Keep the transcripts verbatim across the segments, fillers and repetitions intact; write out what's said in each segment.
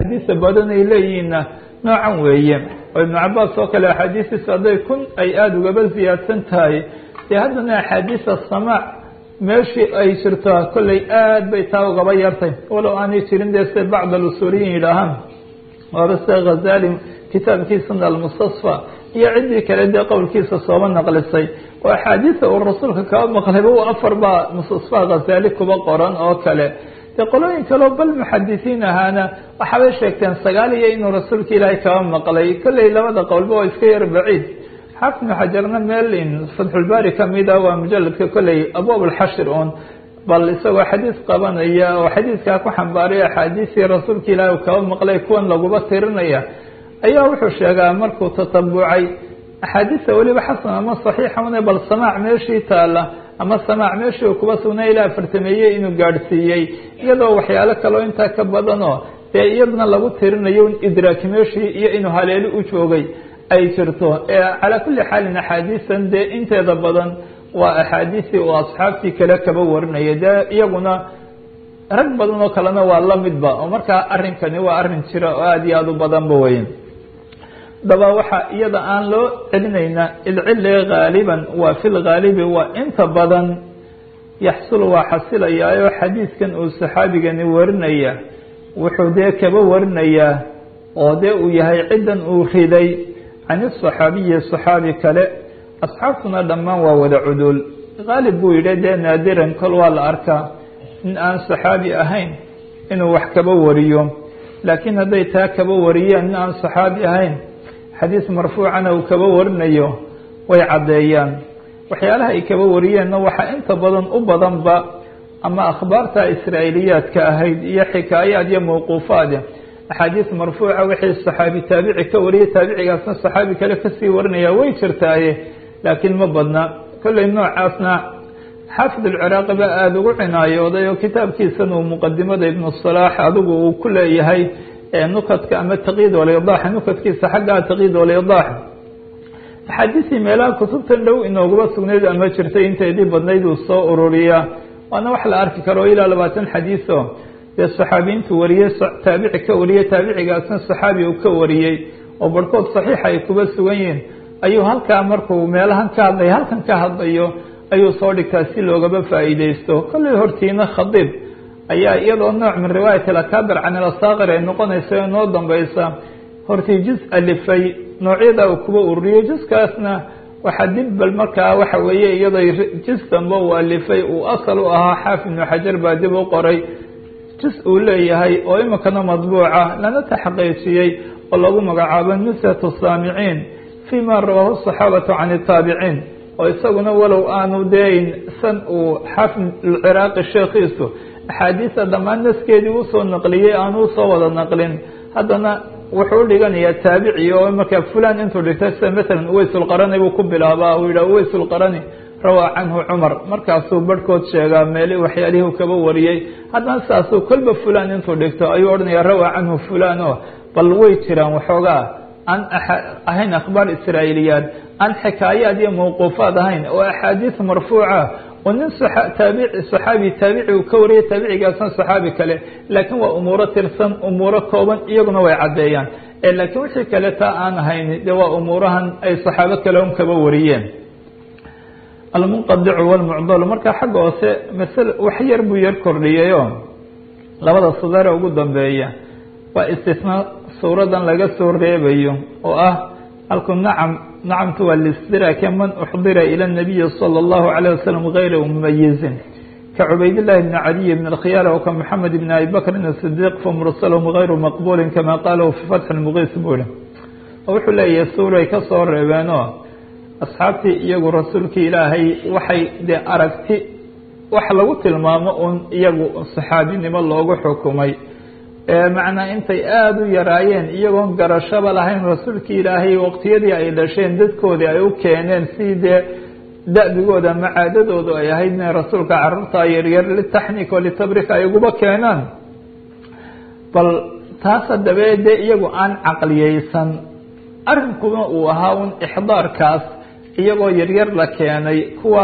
xadiisa badan ay leeyihiinna noocan weeye oo ibnu cabaas oo kale axaadiistiisa hadday kun ay aada ugaba ziyaadsan tahay dee haddana axaadiisa samaac meeshii ay jirto kolley aada bay taa ugaba yartay walow aanay jirin dee sida bacd alusuuliyiin yidhaahaan waaba sida ghazali kitaabkiisana almustasfa iyo ciddii kale dee qowlkiisa sooba naqlisay oo axaadiisa uu rasuulka kaba maqlayba u afar baa mustasfa ghazali kuba qoran oo kale dee qolooyin kaleo bal muxadisiin ahaana waxaabay sheegteen sagaal iyo inuu rasuulka ilaahay kaba maqlay kolley labada qowlba waa iska yar baciid xaafid ibnu xajarna meel fatxulbaari kamida waa mujaladka kolley abwaab alxashir un bal isagoo xadiis qabanaya oo xadiiskaa ku xambaaray axaadiisii rasuulka ilaahay uu kaba maqlay kuwan laguba tirinaya ayaa wuxuu sheegaa markuu tatabucay axaadiista weliba xasan ama saxiixa una bal samaac meeshii taala ama samaac meeshii uu kuba sugnay ilaa afartameeye inuu gaadhsiiyey iyadoo waxyaalo kaleo intaa ka badanoo dee iyadna lagu tirinayo idraaki meeshii iyo inuu haleeli u joogay ay jirto calaa kulli xaalin axaadiistan dee inteeda badan waa axaadiisii uu asxaabtii kale kaba warinaya dee iyaguna rag badan oo kalena waa lamidba oo markaa arrinkani waa arrin jira oo aada iyo aada u badanba weyn daba waxaa iyada aan loo celinaynaa ilcili haaliban waa fi lhaalibi waa inta badan yaxsul waa xasilayaayo xadiiskan uu saxaabigani warinaya wuxuu dee kaba warinayaa oo dee uu yahay ciddan uu riday can isaxaabiyi saxaabi kale asxaabtuna dhammaan waa wada cuduul haalib buu yidhi dee naadiran kol waa la arkaa in aan saxaabi ahayn inuu wax kaba wariyo laakiin hadday taa kaba wariyeen in aan saxaabi ahayn xadiis marfuucana uu kaba warinayo way caddeeyaan waxyaalaha ay kaba wariyeenna waxaa inta badan u badanba ama akhbaarta israa'iiliyaadka ahayd iyo xikaayaad iyo mawquufaad axaadiis marfuuca wixii saxaabi taabici ka wariyay taabicigaasna saxaabi kale kasii warinaya way jirtaaye laakiin ma badna kolley noocaasna xaafid alciraaqi ba aada ugu cinaayooday oo kitaabkiisana uu muqadimada ibnu salaax adigu uu ku leeyahay nukadka ama taqyiid walyadaax nukadkiisa xaggaa taqyiid walyadaax axaadiisii meelaha kutubtan dhow inoogaba sugnayd ama jirtay inteedii badnayd uu soo ururiyaa waana wax la arki karo ilaa labaatan xadiiso dee saxaabiyiintu wariyey taabici ka wariyey taabicigaasna saxaabi uu ka wariyey oo barhkood saxiixa ay kuba sugan yihiin ayuu halkaa markuu meelahan ka hadlay halkan ka hadlayo ayuu soo dhigtaa si loogaba faa'iideysto kolley hortiina khadiib ayaa iyadoo nooc min riwaayat alakaabir can ilasaakir ay noqonaysa oo noo dambaysa hortii juz alifay noocyada uu kuba ururiyo juskaasna waxaa dib bal markaa waxa weeye iyadoo juz dambe uu alifay uu asal u ahaa xaafid ibnu xajar baa dib u qoray juz uu leeyahay oo iminkana madbuuca lana taxqiijiyey oo lagu magacaabo nusatu saamiciin fii ma rawaahu saxaabatu can itaabiciin oo isaguna walow aanu deyn san uu xaafid alciraaqi sheekhiisu axaadiista dhammaan naskeedii usoo naqliyey aanu usoo wada naqlin haddana wuxuu u dhiganayaa taabici oo markaa fulan intuu dhigtay sida masalan uweysulqarani buu ku bilaabaa uu yidhaha uweysulqarani rawaa canhu cumar markaasuu barhkood sheegaa meeli waxyaalihii kaba wariyey haddana sidaasuu kolba fulan intuu dhigto ayuu odhanayaa rawaa canhu fulan oo bal way jiraan waxoogaa aan ahayn akhbaar israa'iiliyaad aan xikaayaad iyo mawquufaad ahayn oo axaadiis marfuuca oo nin taabici saxaabi taabici uu ka wariyay taabicigaasna saxaabi kale laakiin waa umuuro tirsan umuuro kooban iyaguna way caddeeyaan laakiin wixii kale taa aan ahayn dee waa umuurahan ay saxaabo kale un kaba wariyeen almunqadicu walmucdalu marka xagga hoose masale wax yar buu yar kordhiyayo labada sadare ugu dambeeya waa istisnaa suuradan laga soo reebayo oo ah halku nacam nacamtu waa listidraaka man uxdira ila الnabiyi salى اllahu عalيه wasalam gayra mumayizin ka cubaydillahi bni cadiy bn اlkhiyaar o ka moxamed bn abi bakrin asidiq famursalhm gayru maqbulin kama qalahu fi fatxi lmuqiis buli oo wuxuu leeyahay suuray ka soo reebeenoo asxaabtii iyagu rasuulkii ilaahay waxay dee aragti wax lagu tilmaamo un iyagu saxaabinimo loogu xukumay macnaa intay aada u yaraayeen iyagoon garashaba lahayn rasuulkii ilaahay waqtiyadii ay dhasheen dadkoodii ay u keeneen si dee da-bigooda ama caadadoodu ay ahayd inay rasuulka carruurta yaryar litaxnik o litabrik ay uguba keenaan bal taas haddaba dee iyagu aan caqliyeysan arrinkuna uu ahaa un ixdaarkaas iyagoo yaryar la keenay kuwa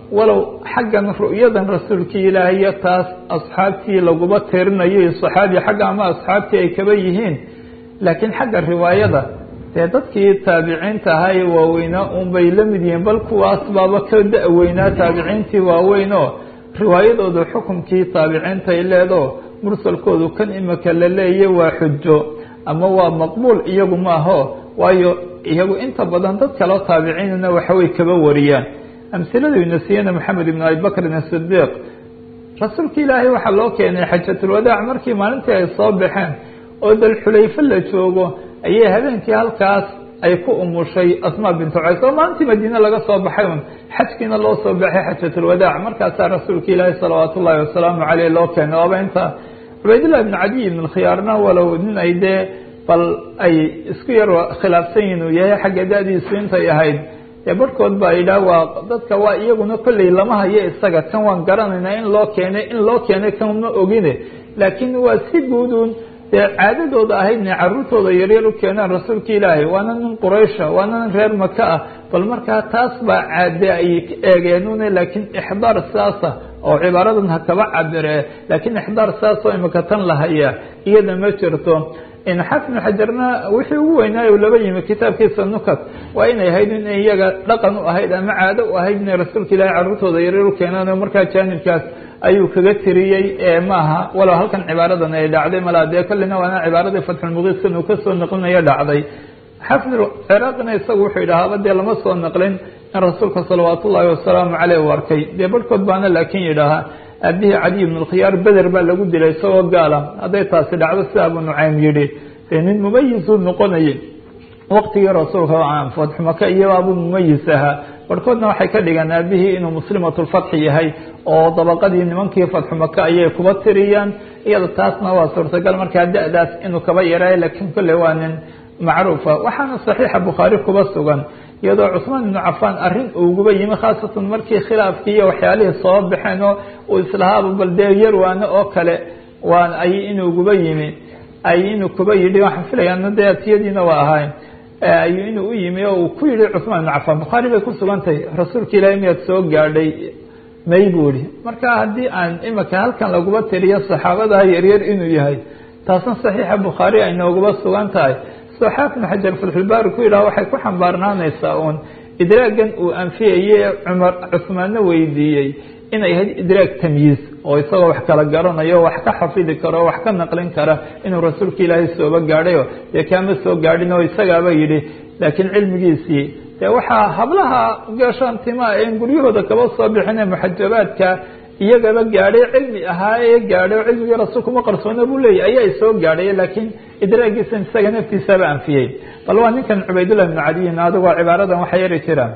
walow xaggan ru'yadan rasuulkii ilaahiyo taas asxaabtii laguma tirinayo saxaabi xagga ama asxaabtii ay kaba yihiin laakiin xagga riwaayada dee dadkii taabiciinta ahay waaweynaa un bay la mid yihiin bal kuwaas baaba ka da-weynaa taabiciintii waaweyn oo riwaayadooda xukumkii taabiciinta ay leedo mursalkoodu kan imika la leeya waa xujo ama waa maqbuul iyagu maaho waayo iyagu inta badan dad kaleo taabiciinna waxaway kaba wariyaan amsiladu ina siiyana maxamed ibn abi bakrin asidiiq rasuulka ilaahay waxaa loo keenay xajatulwadaac markii maalintii ay soo baxeen oo dalxulayfe la joogo ayay habeenkii halkaas ay ku umushay asmaa bintu cays oo maalintii madiine laga soo baxay un xajkiina loo soo baxay xajatulwadaac markaasaa rasuulka ilaahay salawaatu ullaahi wasalaamu caleyh loo keenay waaba inta cubaydullah ibn cadiy ibn khiyaarna walow nin ay dee bal ay isku yar khilaafsan yihin uu yahay xagga da-diisu intay ahayd dee barhkood baa yidhaah waa dadka waa iyaguna kolley lama hayo isaga kan waan garanaynaa in loo keenay in loo keenay kan ma ogine laakiin waa si guuduun dee caadadooda ahayd inay caruurtooda yaryar u keenaan rasuulka ilaahay waana nin quraysha waana nin reer maka ah bal markaa taas baa caade ay eegeenune laakiin ixdaar saasa oo cibaaradan ha kaba cabire laakiin ixdaar saasoo imika tan la hayaa iyada ma jirto xafid ibn xajarna wixii ugu weynaayo laba yimi kitaabkiisa nukat waa inay ahayd in iyaga dhaqan u ahayd ama caado u ahayd inay rasuulka ilaahay caruurtooda yaryar u keenaan oo markaa jaanibkaas ayuu kaga tiriyey maaha walow halkan cibaaradan ay dhacday malaa dee kollina waana cibaaradii fatxulmuqiiskan uu kasoo naqlinayo dhacday xafid ciraaqina isagu wuxuu yidhahaaba dee lama soo naqlin in rasuulka salawaatu ullaahi wasalaamu caleyh u arkay dee barhkood baana laakiin yidhaahaa aabihii cadiy ibn lkhiyaar beder baa lagu dilay isagoo gaala hadday taasi dhacdo sida abu nucaym yidhi dee nin mumayisuu noqonayay waqtigii rasuulka fatxu maka iyo abuu mumayis ahaa barhkoodna waxay ka dhigaan aabihii inuu muslimatulfatxi yahay oo dabaqadii nimankii fatxu maka ayay kuba tiriyaan iyada taasna waa suurtagal markaa da-daas inuu kaba yaraayo laakiin kolley waa nin macruufa waxaana saxiixa bukhaari kuba sugan iyadoo cusmaan ibnu cafaan arrin uuguba yimi khaasatan markii khilaafkii iyo waxyaalihii soo baxeen oo uu islahaaba bal dee yarwaano oo kale waan ay inuuguba yimi ay inuu kuba yidhi waxaan filayaa dee atiyadiina waa ahayn ayuu inuu u yimi oo uu ku yidhi cusmaan ibnu cafaan bukhaari bay ku sugan tahay rasuulka ilaahay miyaad soo gaadhay may buu ihi marka haddii aan imika halkan laguba tiriyo saxaabadaha yaryar inuu yahay taasna saxiixa bukhaari ay nooguba sugan tahay xaafid ibn xajar fatxulbaari ku yidhaha waxay ku xambaarnaanaysaa uun idraagan uu anfiyayey cumar cusmaanna weydiiyey inay ahayd idraag tamyiiz oo isagoo wax kala garanayo wax ka xafidi karo wax ka naqlin kara inuu rasuulka ilaahay sooba gaadhayo dee kaama soo gaadhin oo isagaaba yidhi laakiin cilmigiisii dee waxaa hablaha gashaan timaa en guryahooda kaba soo bixine muxajabaadka iyagaba gaadhay cilmi ahaa ee gaadhay cilmigii rasuulka ma qarsoona buu leeyahy ayaa soo gaadhay laakiin idraagiisan isaga naftiisaba anfiyey bal waa ninkan cubaydullah ibnu cadiyin adigoo cibaaradan waxa yari jiraan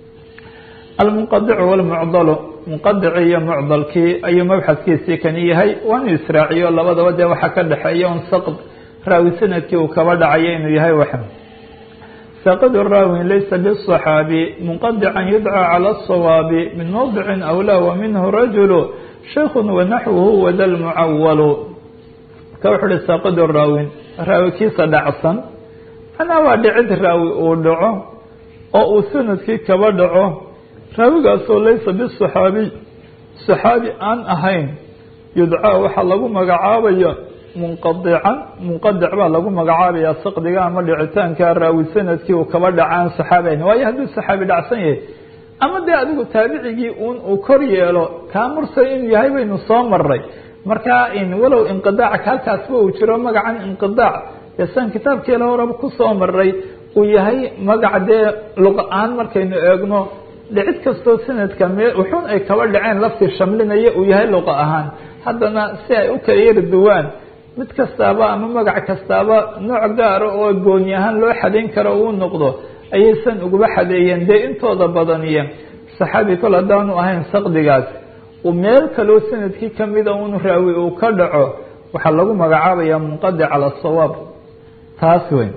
almunqadicu walmucdalu munqadici iyo mucdalkii ayuu mabxaskiisii kani yahay waanu israaciyo labadaba dee waxaa ka dhexeeya un saqd raawi sanadkii uu kaba dhacayo inuu yahay waxa saqd raawi laysa biصaxaabi munqadican yudcى calى الصawaabi min mawdicin awlaa wa minhu rajulu shaykhu wanaxwuhu wada lmucawalu ka wuxu uhi saqd raawin raawikiisa dhacsan manaa waa dhicid raawi uu dhaco oo uu sanadkii kaba dhaco raawigaasoo laysa biصaxaabiy صaxaabi aan ahayn yudcaa waxaa lagu magacaabaya munqadican munqadic baa lagu magacaabaya saqdiga ama dhicitaanka raawi sanadkii uu kaba dhacaan saxaabeyn waayo hadduu saxaabi dhacsan yahay ama dee adigu taabicigii un uu kor yeelo kaa mursal inuu yahay baynu soo maray markaa walow inqidaacka halkaasba uu jiro magacan inqidaac dee san kitaabkeela horeba kusoo maray uu yahay magac dee luqa-aan markaynu eegno dhicid kastoo sanadka me wuxuun ay kaba dhaceen lafti shamlinaya uu yahay luqa ahaan haddana si ay u kala yari duwaan mid kastaaba ama magac kastaaba nooc gaara oo gooni ahaan loo xadayn karo uu noqdo ayaysan uguba xadeeyeen dee intooda badaniye saxaabi kol haddaanu ahayn saqdigaas uu meel kaloo sanadkii kamida un raawi uu ka dhaco waxaa lagu magacaabaya munqadic cala asawaab taas weyn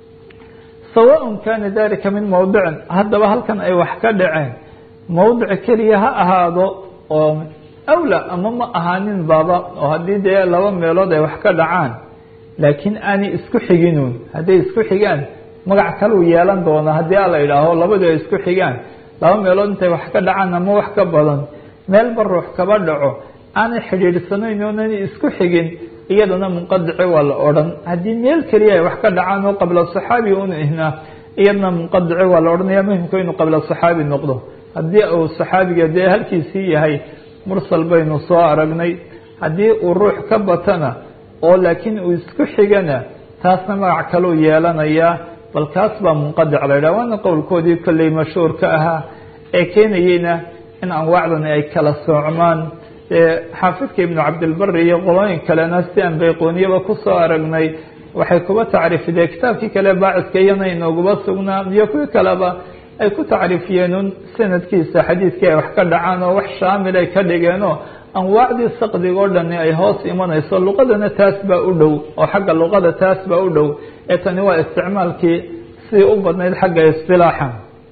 sawaaء kana dalika min mawdicin haddaba halkan ay wax ka dhaceen mawdic keliya ha ahaado oo awla ama ma ahaanin baaba oo haddii dee laba meelood ay wax ka dhacaan laakiin aanay isku xiginuun hadday isku xigaan magac kaluu yeelan doona haddii a la idhaaho labadu ay isku xigaan laba meelood intay wax ka dhacaan ama wax ka badan meelba ruux kaba dhaco aanay xidhiidhsanayn oonani isku xigin iyadana munqadici waa la odhan haddii meel keliya ay wax ka dhacaan oo qabla saxaabi un ihna iyadana munqadici waa la odhanaya muhimku inuu qabla saxaabi noqdo haddii uu saxaabiga dee halkiisii yahay mursal baynu soo aragnay haddii uu ruux ka batana oo laakiin uu isku xigana taasna magac kaluu yeelanayaa bal kaas baa munqadic la yidhaha waana qowlkoodii kolley mashhuurka ahaa ee keenayeyna in anwaacdan ay kala soocmaan xaafidka ibnu cabdilbari iyo qolooyin kalena si aan bayqooniyaba kusoo aragnay waxay kuba tacriifideen kitaabkii kale baaciska iyana inooguba sugnaa iyo kuwii kaleba ay ku tacriifiyeen un sanadkiisa xadiidkii ay wax ka dhacaan oo wax shaamil ay ka dhigeenoo anwaacdii saqdiga oo dhani ay hoos imanayso luqadana taas baa u dhow oo xagga luqada taas baa u dhow ee tani waa isticmaalkii sidii u badnayd xagga istilaaxa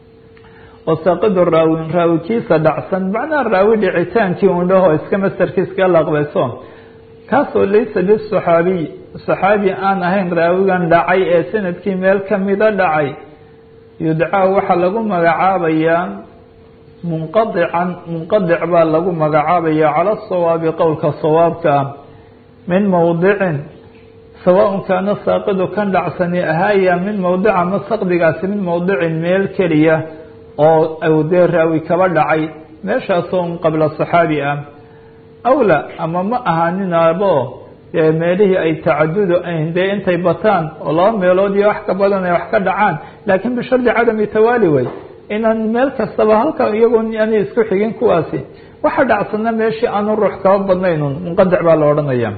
oo saaqidu raawin raawikiisa dhacsan macnaha raawi dhicitaankii un dhaho iska masarkiiska laqbayso kaasoo laysa bisaxaabiy saxaabi aan ahayn raawigan dhacay ee sanadkii meel kamida dhacay yudcaa waxaa lagu magacaabayaa munqadican munqadic baa lagu magacaabaya cala asawaabi qowlka sawaabka ah min mowdicin sawaaun kaana saaqidu kan dhacsani ahaaya min mowdica ma saqdigaasi min mowdicin meel keliya oo dee raawi kaba dhacay meeshaasoo un qabla saxaabi ah awla ama ma ahaaninaabo dee meelihii ay tacadudu ayn dee intay bataan oo laba meelood iyo wax ka badan ay wax ka dhacaan laakiin bishardi cadami tawaali wey inaan meel kastaba halka iyagoo aanay isku xigin kuwaasi waxa dhacsana meeshii aanu ruux kaba badnaynun munqadic baa la odhanaya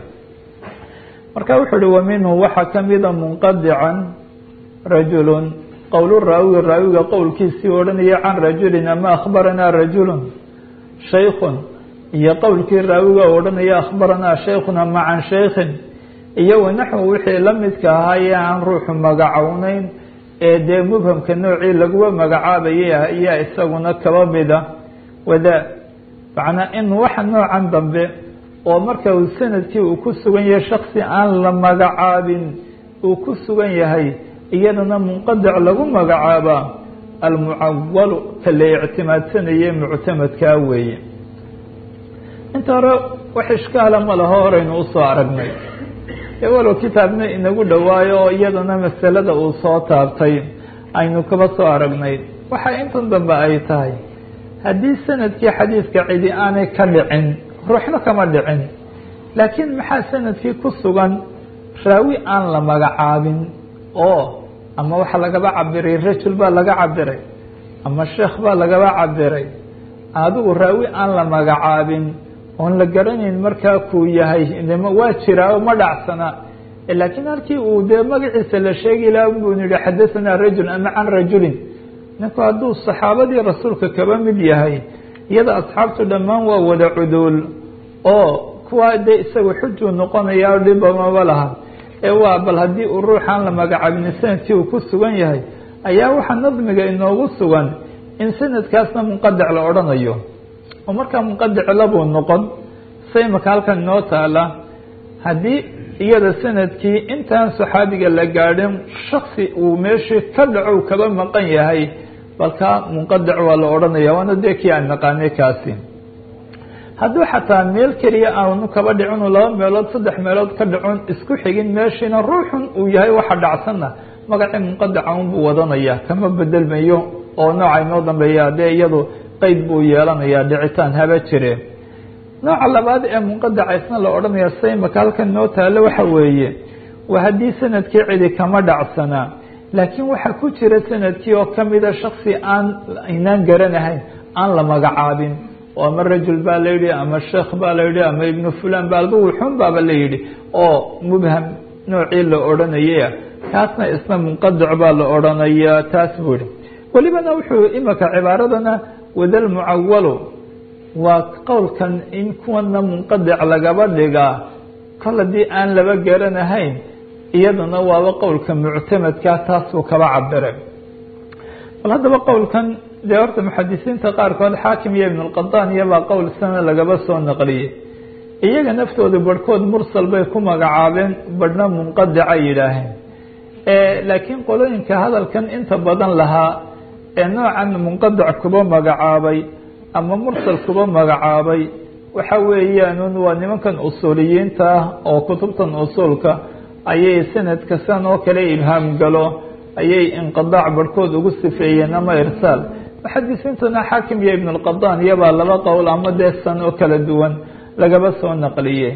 marka wuxuu uhi wa minhu waxaa kamida munqadican rajulun qowl raawiga raawiga qowlkiisii odhanaya can rajulin ama akhbaranaa rajulun shaykhun iyo qowlkii raawiga odhanaya akhbaranaa shaykhun ama can shaykhin iyo wanaxwu wixii la midka ahaayee aan ruuxu magacownayn ee dee mubhamka noocii laguba magacaabayay ayaa isaguna kaba mida wada macnaa in waxa noocan dambe oo marka uu sanadkii uu ku sugan yahay shaksi aan la magacaabin uu ku sugan yahay iyadana munqadic lagu magacaabaa almucawalu ka la ictimaadsanayay muctamadkaa weeye inta hore wax ishkaala ma laho horeynu usoo aragnay walow kitaabna inagu dhowaayo oo iyadana masalada uu soo taabtay aynu kaba soo aragnay waxa intan dambe ay tahay haddii sanadkii xadiidka cidi aanay ka dhicin ruuxna kama dhicin laakiin maxaa sanadkii ku sugan raawi aan la magacaabin oo ama waxa lagaba cabiray rajul baa laga cabiray ama sheekh baa lagaba cabiray adigu raawi aan la magacaabin oon la garanayn markaa kuu yahay waa jiraa oo ma dhacsana laakiin halkii uu dee magaciisa la sheegi laha buu yihi xadahanaa rajul ama can rajulin ninku hadduu saxaabadii rasuulka kaba mid yahay iyada asxaabtu dhammaan waa wada cuduul oo kuwaa dee isaga xujuu noqonaya dhibamaba laha ee waa bal haddii uu ruuxaan la magacaabin sanadkii uu ku sugan yahay ayaa waxaa nadmiga inoogu sugan in sanadkaasna munqadic la odhanayo oo markaa munqadic labuu noqon say maka halkan inoo taala haddii iyada sanadkii intaan saxaabiga la gaadhin shaksi uu meeshii ka dhaco kaba maqan yahay balkaa munqadic waa la odhanaya waana dee kii aan naqaanay kaasi hadduu xataa meel keliya aanu kaba dhicinu laba meelood saddex meelood ka dhacon isku xigin meeshiina ruuxun uu yahay waxa dhacsanna magacii munqadica unbuu wadanaya kama bedelmayo oo nooca inoo dambeeya dee iyadu qeyd buu yeelanayaa dhicitaan haba jire nooca labaad ee munqadica isna la odhanaya say maka halkan inoo taalo waxa weeye waa haddii sanadkii cidi kama dhacsanaa laakiin waxaa ku jira sanadkii oo kamida shaksi aan aynaan garanahayn aan la magacaabin oo ama rajul baa la yidhi ama sheekh baa la yidhi ama ibnu fulan ba alba wuxun baaba la yidhi oo mubham noocii la odhanaya kaasna isna munqadic baa la odhanayaa taas buu yihi welibana wuxuu imaka cibaaradana wadal mucawalu waa qowlkan in kuwana munqadic lagaba dhigaa kol haddii aan laba garanahayn iyaduna waaba qowlka muctamadka taas buu kaba cabiray bal haddaba qowlkan dee horta muxadisiinta qaarkood xaakim iyo ibn اlqadan iyobaa qowl sana lagaba soo naqliyey iyaga naftooda barhkood mursal bay ku magacaabeen badhna munqadica yidhaaheen laakiin qolooyinka hadalkan inta badan lahaa ee noocan munqadac kuba magacaabay ama mursal kuba magacaabay waxa weeyaan waa nimankan usuuliyiinta ah oo kutubtan usuulka ayay sanadka san oo kale ibhaam galo ayay inqidaac barhkood ugu sifeeyeen ama irsaal muxadisiintuna xaakim iyo ibn اlqadaan iyabaa laba qowl ama dee san oo kala duwan lagaba soo naqliyey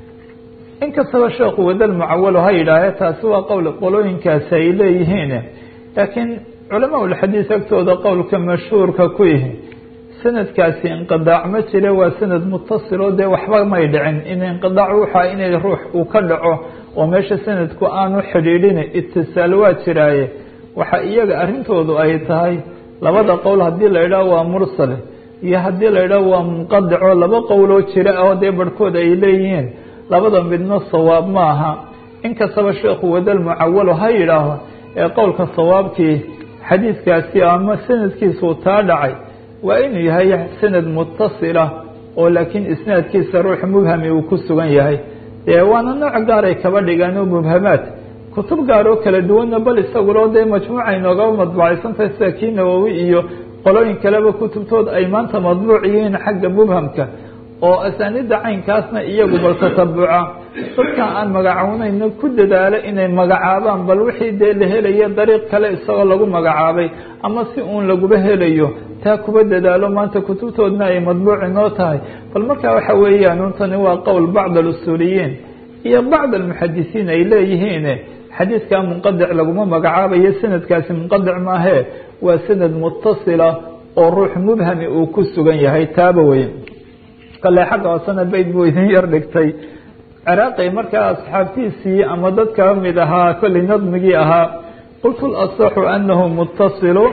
inkastaba sheekhu wadal mucawalo ha yidhaahe taasi waa qowl qolooyinkaasi ay leeyihiin laakiin culamaa ulxadiis agtooda qowlka mashhuurka ku yihi sanadkaasi inqidaac ma jire waa sanad mutasilo dee waxba may dhicin in inqidaac waxaa inay ruux uu ka dhaco oo meesha sanadku aanu xidhiidhin itisaal waa jiraaye waxa iyaga arrintoodu ay tahay labada qowl haddii la idhaah waa mursal iyo haddii la idhaah waa munqadico laba qowloo jira oo dee barhkood ay leeyihiin labada midno sawaab ma aha inkastaba sheekhu wadal mucawalo ha yidhaaho ee qowlka sawaabkii xadiidkaasi ama sanadkiisuu taa dhacay waa inuu yahay sanad mutasila oo laakiin isnaadkiisa ruux mubhami uu ku sugan yahay dee waana nooc gaaray kaba dhigaan oo mubhamaad kutub gaar oo kala duwanna bal isaguloo dee majmuuca inoogaba madbuucaysantahay sida kii nawowi iyo qolooyin kaleba kutubtood ay maanta madbuuc yihiin xagga mubhamka oo asaanida caynkaasna iyagu bal tatabuca dadka aan magacawnayna ku dadaalo inay magacaabaan bal wixii dee la helayo dariiq kale isagoo lagu magacaabay ama si uun laguba helayo taa kuba dadaalo maanta kutubtoodna ay madbuuc inoo tahay bal markaa waxa weeyaan untani waa qowl bacd alusuuliyiin iyo bacd almuxadisiin ay leeyihiin xadiidkaa munqadic laguma magacaabayo sanadkaasi munqadic maahee waa sanad mutasila oo ruux mubhami uu ku sugan yahay taaba wey kale xagga hoosena bayd buu idin yar dhigtay ciraaqi markaa asxaabtiisii ama dad kaba mid ahaa kolley nadmigii ahaa qultu lasaxu anahu mutasilu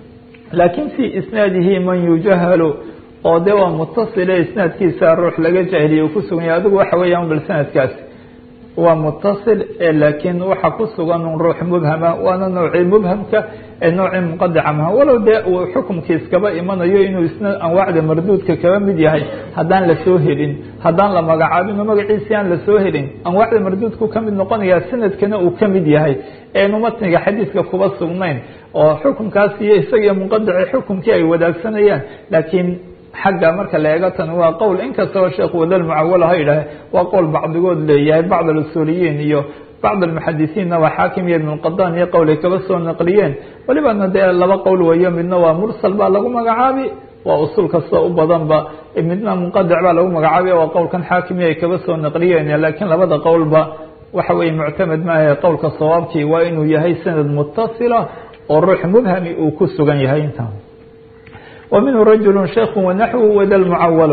laakin fii isnaadihi man yujahalu oo de waa mutasile isnaadkiisa ruux laga jahiliye uu ku sugan yahay adigu waxa weeyaan bal sanadkaasi waa mutasil laakiin waxa ku sugan un ruux mubhama waana noocii mubhamka ee noocii munqadica maha walow dee uu xukumkiiskaba imanayo inuu isna anwaacda marduudka kaba mid yahay haddaan lasoo helin haddaan la magacaabin oo magaciisi aan lasoo helin anwaacda marduudku ka mid noqonaya sanadkana uu ka mid yahay eenu matniga xadiidka kuba sugnayn oo xukumkaas iyo isagiyo munqadici xukumkii ay wadaagsanayaan laakiin xagga marka la eego tan waa qowl inkastaba sheekhu wadal mucawalo ha yidhaahe waa qowl bacdigood leeyahay bacd alusuuliyiin iyo bacd almuxadisiinna waa xaakim iyo ibn اlqadaan iyo qowl ay kaba soo naqliyeen walibana dee laba qowl weeyo midna waa mursal baa lagu magacaabi waa usul kasta u badanba midna munqadic baa lagu magacaabi waa qowlkan xaakimi ay kaba soo naqliyeen laakiin labada qowlba waxa weye muctamed maahe qowlka sawaabkii waa inuu yahay sanad mutasila oo ruux mubhami uu ku sugan yahay inta ومنه رجل شيخ ونحو وذا المعول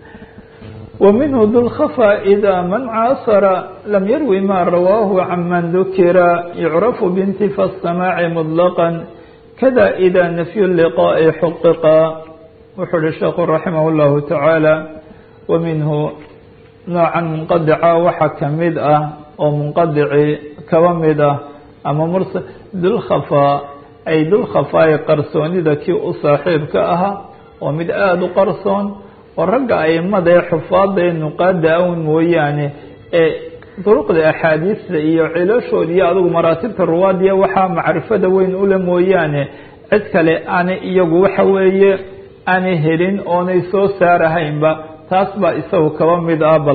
ومنه ذو الخفا إذا من عاصر لم يروي ما رواه عمن ذكر يعرف بانتفى السماع مطلقا كذا إذا نفي اللقاء حققا وحل الشيخ رحمه الله تعالى ومنه نوعا منقدعا وحكمدأ أو منقدع كومدأ أما مرسل ذو الخفا ay dul khafaaye qarsoonida kii u saaxiibka ahaa oo mid aada u qarsoon oo ragga aimada ee xufaada ee nuqaada awn mooyaane ee duruqda axaadiista iyo cilashooda iyo adigu maraatibta ruwaadiya waxaa macrifada weyn ule mooyaane cid kale aanay iyagu waxa weeye aanay helin oonay soo saarahaynba taas baa isagu kaba mid ah bal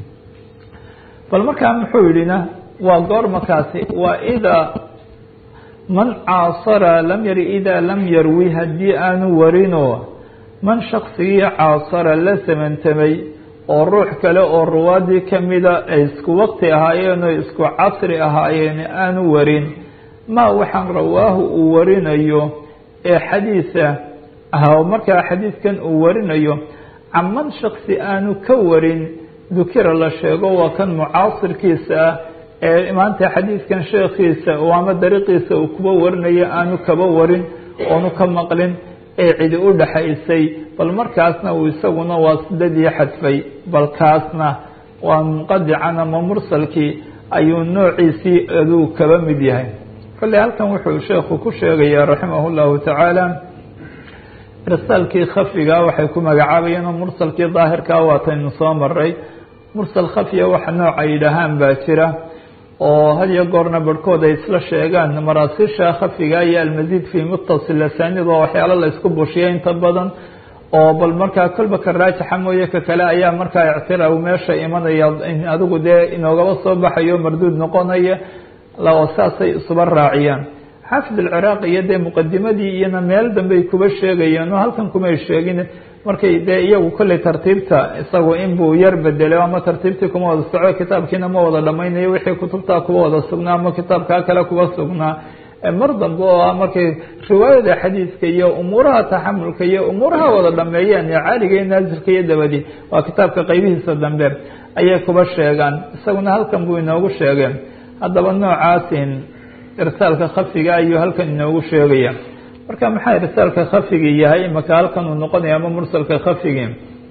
bal markaa muxuu yidhina waa goor markaasi waa idaa man caasara lam yari idaa lam yarwi haddii aanu warinoo man shaksigii caasara la samantamay oo ruux kale oo ruwaadii kamida ay isku waqti ahaayeen oo isku casri ahaayeen aanu warin maa waxaan rawaahu uu warinayo ee xadiisa ah markaa xadiidkan uu warinayo caman shaksi aanu ka warin dukira la sheego waa kan mucaasirkiisa ah ee maanta xadiidkan sheekhiisa oo ama dariiqiisa uu kuba warinayo aanu kaba warin oonu ka maqlin ee cidi u dhaxaysay bal markaasna uu isaguna waa sidadii xadfay bal kaasna waa munqadican ama mursalkii ayuu noociisii aduu kaba mid yahay kolley halkan wuxuu sheekhu ku sheegayaa raximah llahu tacaala irsaalkii khafiga waxay ku magacaabayeen oo mursalkii daahirkaa waataynu soo maray mursal khafiya waxa nooca yidhaahaan baa jira oo had iyo goorna barhkood ay isla sheegaan maraasiisha khafiga iyo almasiid fi muttasil asanid oo waxyaalo la isku bushiyay inta badan oo bal markaa kolba ka raajixa mooye ka kale ayaa markaa ictiraw meesha imanaya adigu dee inoogaba soo baxayo marduud noqonaya lao saasay isuba raaciyaan xaafid alciraaqi iyo dee muqadimadii iyana meel dambey kuba sheegayeen oo halkan kumay sheegin markay dee iyagu kolley tartiibta isagu inbuu yar bedelo ama tartiibtii kuma wada soco kitaabkiina ma wada dhamaynayo wixii kutubtaa kuba wada sugnaa ama kitaabkaa kale kuba sugnaa mar dambe oo ah markay riwaayada xadiiska iyo umuuraha taxamulka iyo umuuraha wada dhameeyeen ee caaliga iyo naazilka iyo dabadi waa kitaabka qaybihiisa dambe ayay kuba sheegaan isaguna halkan buu inoogu sheegeen haddaba noocaasin irsaalka khafiga ayuu halkan inoogu sheegaya marka maxaa irsaalka khafigi yahay imaka halkan uu noqonaya ama mursalka khafigi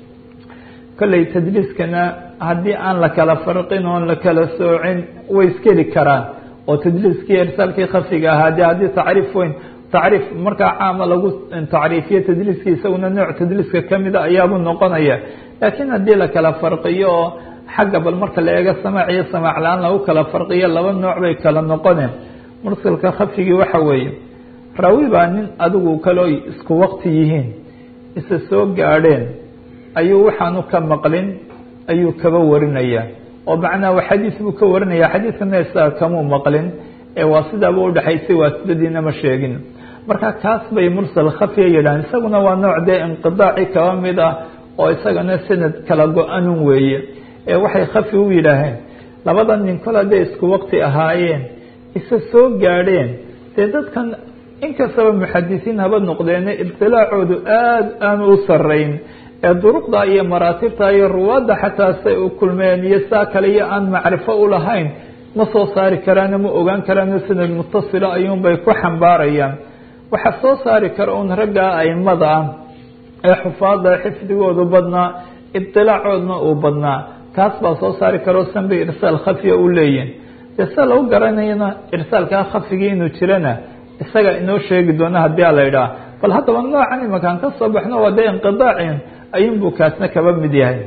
kolley tadliiskana haddii aan la kala farqin oon la kala soocin way iskeli karaan oo tadliiskii irsaalkii khafiga ahaa de haddii tacriif weyn tacriif markaa caama lagu tacriifiyo tadliiskii isaguna nooc tadliiska kamida ayaabuu noqonaya laakiin haddii la kala farqiyo oo xagga bal marka la eego samaac iyo samaac la-aan lagu kala farqiyo laba nooc bay kala noqoneen mursalka khafigii waxa weeye raawi baa nin adigu kaloo isku waqti yihiin isa soo gaadheen ayuu waxaanu ka maqlin ayuu kaba warinaya oo macnaha xadiis buu ka warinaya xadiiskana isaga kamuu maqlin ee waa sidaaba udhaxaysay waa sidadiina ma sheegin marka kaas bay mursal khafiya yidhahan isaguna waa nooc dee inqidaaci kaba mid ah oo isagana sanad kala go-anun weeye ee waxay khafi u yidhaaheen labada nin kol hadday isku waqti ahaayeen isa soo gaadheen dee dadkan inkastaba muxadisiin haba noqdeene ibtilaacoodu aada aanu u sarayn ee duruqda iyo maraatibta iyo ruwaadda xataa say u kulmeen iyo saa kale iyo aan macrifo u lahayn ma soo saari karaano ma ogaan karaano sanad mutasila ayuunbay ku xambaarayaan waxaa soo saari kara un raggaa aimada ah ee xufaada xifdigoodu badnaa ibtilaacoodna uu badnaa kaas baa soo saari karao sanbay irsaal khafiya u leeyihin dee sia lagu garanayana irsaalkaa khafigii inuu jirana isaga inoo sheegi doona haddii a la idhaha bal haddaba noocan imakaan ka soo baxno waa dee inqidaacin ayuunbuu kaasna kaba mid yahay